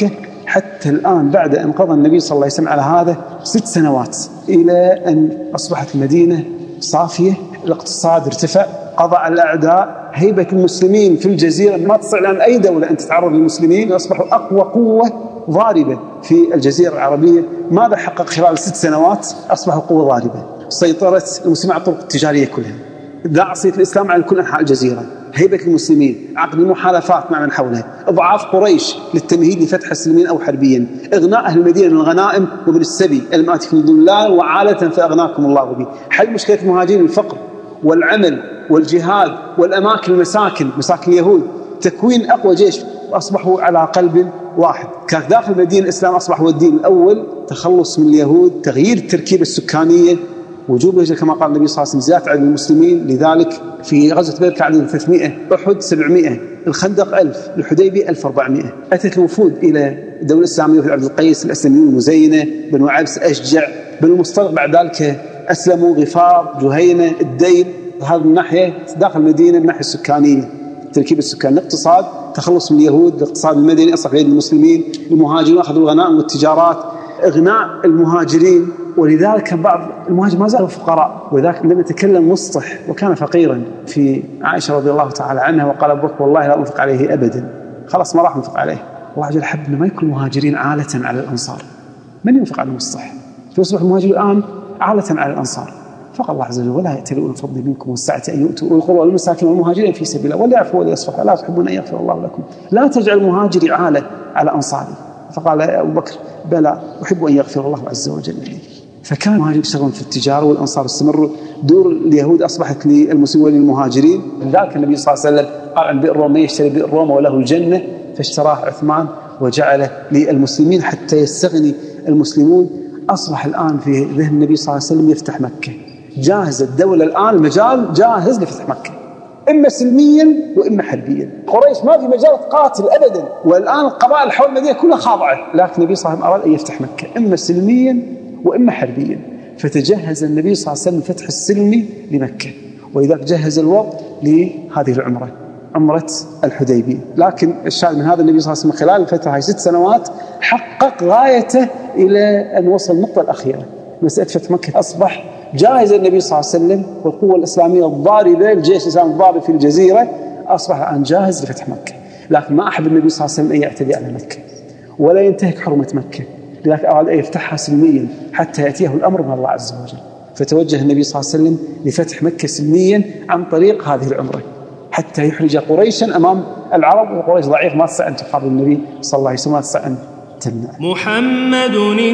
Speaker 1: حتى الآن بعد أن قضى النبي صلى الله عليه وسلم على هذا ست سنوات إلى أن أصبحت المدينة صافية، الاقتصاد ارتفع، قضى على الأعداء، هيبة المسلمين في الجزيرة ما تستطيع الآن أي دولة أن تتعرض للمسلمين، أصبحوا أقوى قوة ضاربة في الجزيرة العربية. ماذا حقق خلال ست سنوات؟ أصبحوا قوة ضاربة، سيطرت المسلمين على الطرق التجارية كلها، داعسية الإسلام على كل أنحاء الجزيرة، هيبة المسلمين، عقد المحالفات مع من حولها، إضعاف قريش للتمهيد لفتح السلمين أو حربيا، إغناء أهل المدينة من الغنائم ومن السبي المآتكم الذلال وعالة فأغناكم الله به، حل مشكلة المهاجرين الفقر والعمل والجهاد والأماكن المساكن مساكن اليهود، تكوين أقوى جيش، وأصبحوا على قلب واحد. كان داخل المدينة الإسلام أصبح هو الدين الأول، تخلص من اليهود، تغيير التركيبة السكانية، وجوب الهجرة كما قال النبي صلى الله عليه وسلم، زيادة عدد المسلمين. لذلك في غزوة بدر كان عدد ثلاثمائة، أحد سبعمائة، الخندق ألف، الحديبية ألف وأربعمائة. أتت الوفود إلى الدولة الإسلامية في عبد القيس، الأسلميون، مزينة، بنو عبس، أشجع، بنو المصطلق، بعد ذلك أسلموا، غفار، جهينة، الدين. هذه الناحية داخل المدينة، الناحية السكانية، تركيب السكان، الاقتصاد، تخلص من اليهود، الاقتصاد المدني أصبح بيد المسلمين، المهاجرين أخذوا الغنائم والتجارات، إغناء المهاجرين. ولذلك بعض المهاجرين ما زالوا فقراء، ولذلك لما تكلم مصطح وكان فقيرا في عائشة رضي الله تعالى عنها وقال أبو بكر والله لا أنفق عليه أبدا، خلاص ما راح ننفق عليه. الله عز وجل حب أنه ما يكون المهاجرين عالة على الأنصار، من ينفق على مصطح؟ فيصبح المهاجرين الآن عالة على الأنصار. فقال الله عز وجل ولا يأتل أولي الفضل منكم والسعة أن يؤتوا أولي القربى والمساكين والمهاجرين في سبيل الله وليعفوا وليصفحوا ألا تحبون أن يغفر الله لكم، لا تجعل المهاجر عالة على أنصاري. فقال أبو بكر بلى أحب أن يغفر الله عز وجل لي. فكان المهاجرين يشتغلون في التجارة والأنصار استمروا، دور اليهود أصبحت للمسلمين وللمهاجرين. لذلك النبي صلى الله عليه وسلم قال عن بئر روما يشتري بئر روما وله الجنة، فاشتراه عثمان وجعله للمسلمين حتى يستغني المسلمون. أصبح الآن في ذهن النبي صلى الله عليه وسلم يفتح مكة، جاهز الدولة الآن، المجال جاهز لفتح مكة، إما سلميا وإما حربيا. قريش ما في مجال تقاتل أبدا، والآن القبائل حول المدينة كلها خاضعة، لكن النبي صلى الله عليه وسلم أراد أن يفتح مكة إما سلميا وإما حربيا. فتجهز النبي صلى الله عليه وسلم فتح السلمي لمكة، ولذلك جهز الوقت لهذه العمرة، عمرة الحديبية. لكن الشاهد من هذا النبي صلى الله عليه وسلم خلال الفترة هاي ست سنوات حقق غايته إلى أن وصل النقطة الأخيرة، مسألة فتح مكة. أصبح جاهز النبي صلى الله عليه وسلم والقوة الإسلامية الضاربة، الجيش الإسلامي الضارب في الجزيرة أصبح الآن جاهز لفتح مكة. لكن ما أحب النبي صلى الله عليه وسلم أن يعتدي على مكة ولا ينتهك حرمة مكة، لذلك أراد أن يفتحها سلميا حتى يأتيه الأمر من الله عز وجل. فتوجه النبي صلى الله عليه وسلم لفتح مكة سلميا عن طريق هذه العمرة حتى يحرج قريشا أمام العرب، وقريش ضعيف ما تستطيع أن تقابل النبي صلى الله عليه وسلم، ما تستطيع أن تمنع.
Speaker 2: محمد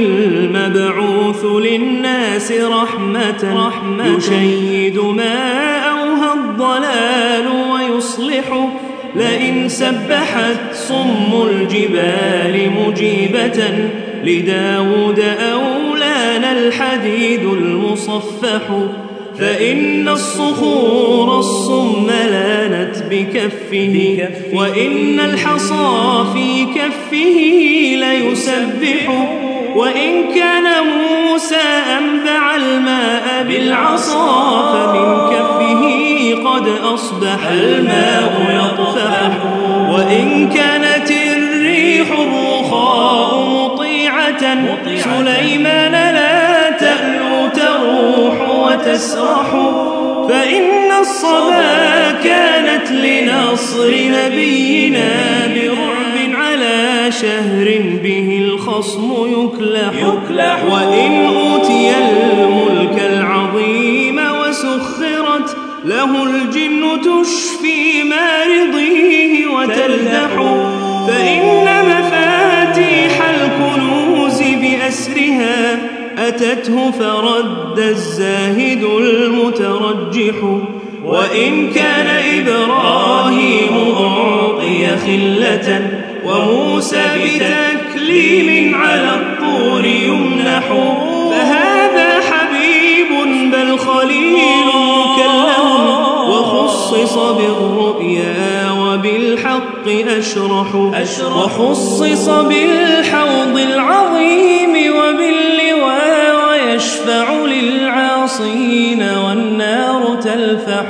Speaker 2: المبعوث للناس رحمة, رحمة يشيد ما أوهى الضلال ويصلح. لئن سبحت صم الجبال مجيبة لداود أولانا الحديد المصفح. فإن الصخور الصم لانت بكفه، وإن الحصى في كفه ليسبح. وإن كان موسى أنبع الماء بالعصا فمن كفه قد أصبح الماء يطفح. وإن كانت الريح الرخاء مطيعة سليمان لا تألو تروح وتسرح. فإن الصبا كانت لنصر نبينا برعب على شهر به الخصم يكلح. وإن أوتي الملك العظيم وسخرت له الجن تشفي مارضيه وتلدح. فإن مفاتيح الكنوز بأسرها أتته فرد الزاهد المترجح. وإن كان إبراهيم أعطي خلة وموسى بتكليم على الطور يمنح. فهذا حبيب بل خليل مكلم وخصص بالرؤيا وبالحق أشرح. وخصص بالحوض العظيم وباللواء ويشفع للعاصين والنار تلفح.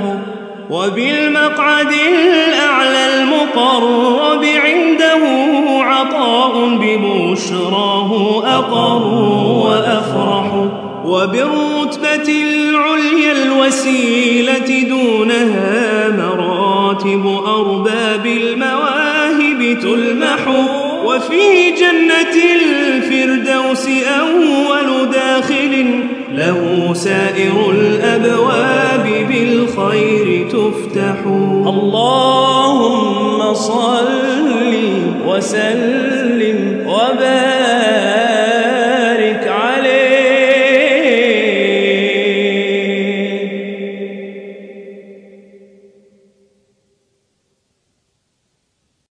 Speaker 2: وبالمقعد الأعلى المقرب عنده عطاء عطاء ببشراه أقر وأفرح وبالرتبة العليا الوسيلة دونها مراتب أرباب المواهب تلمح وفي جنة الفردوس أول داخل له سائر الأبواب بالخير تفتح. اللهم صل وسلم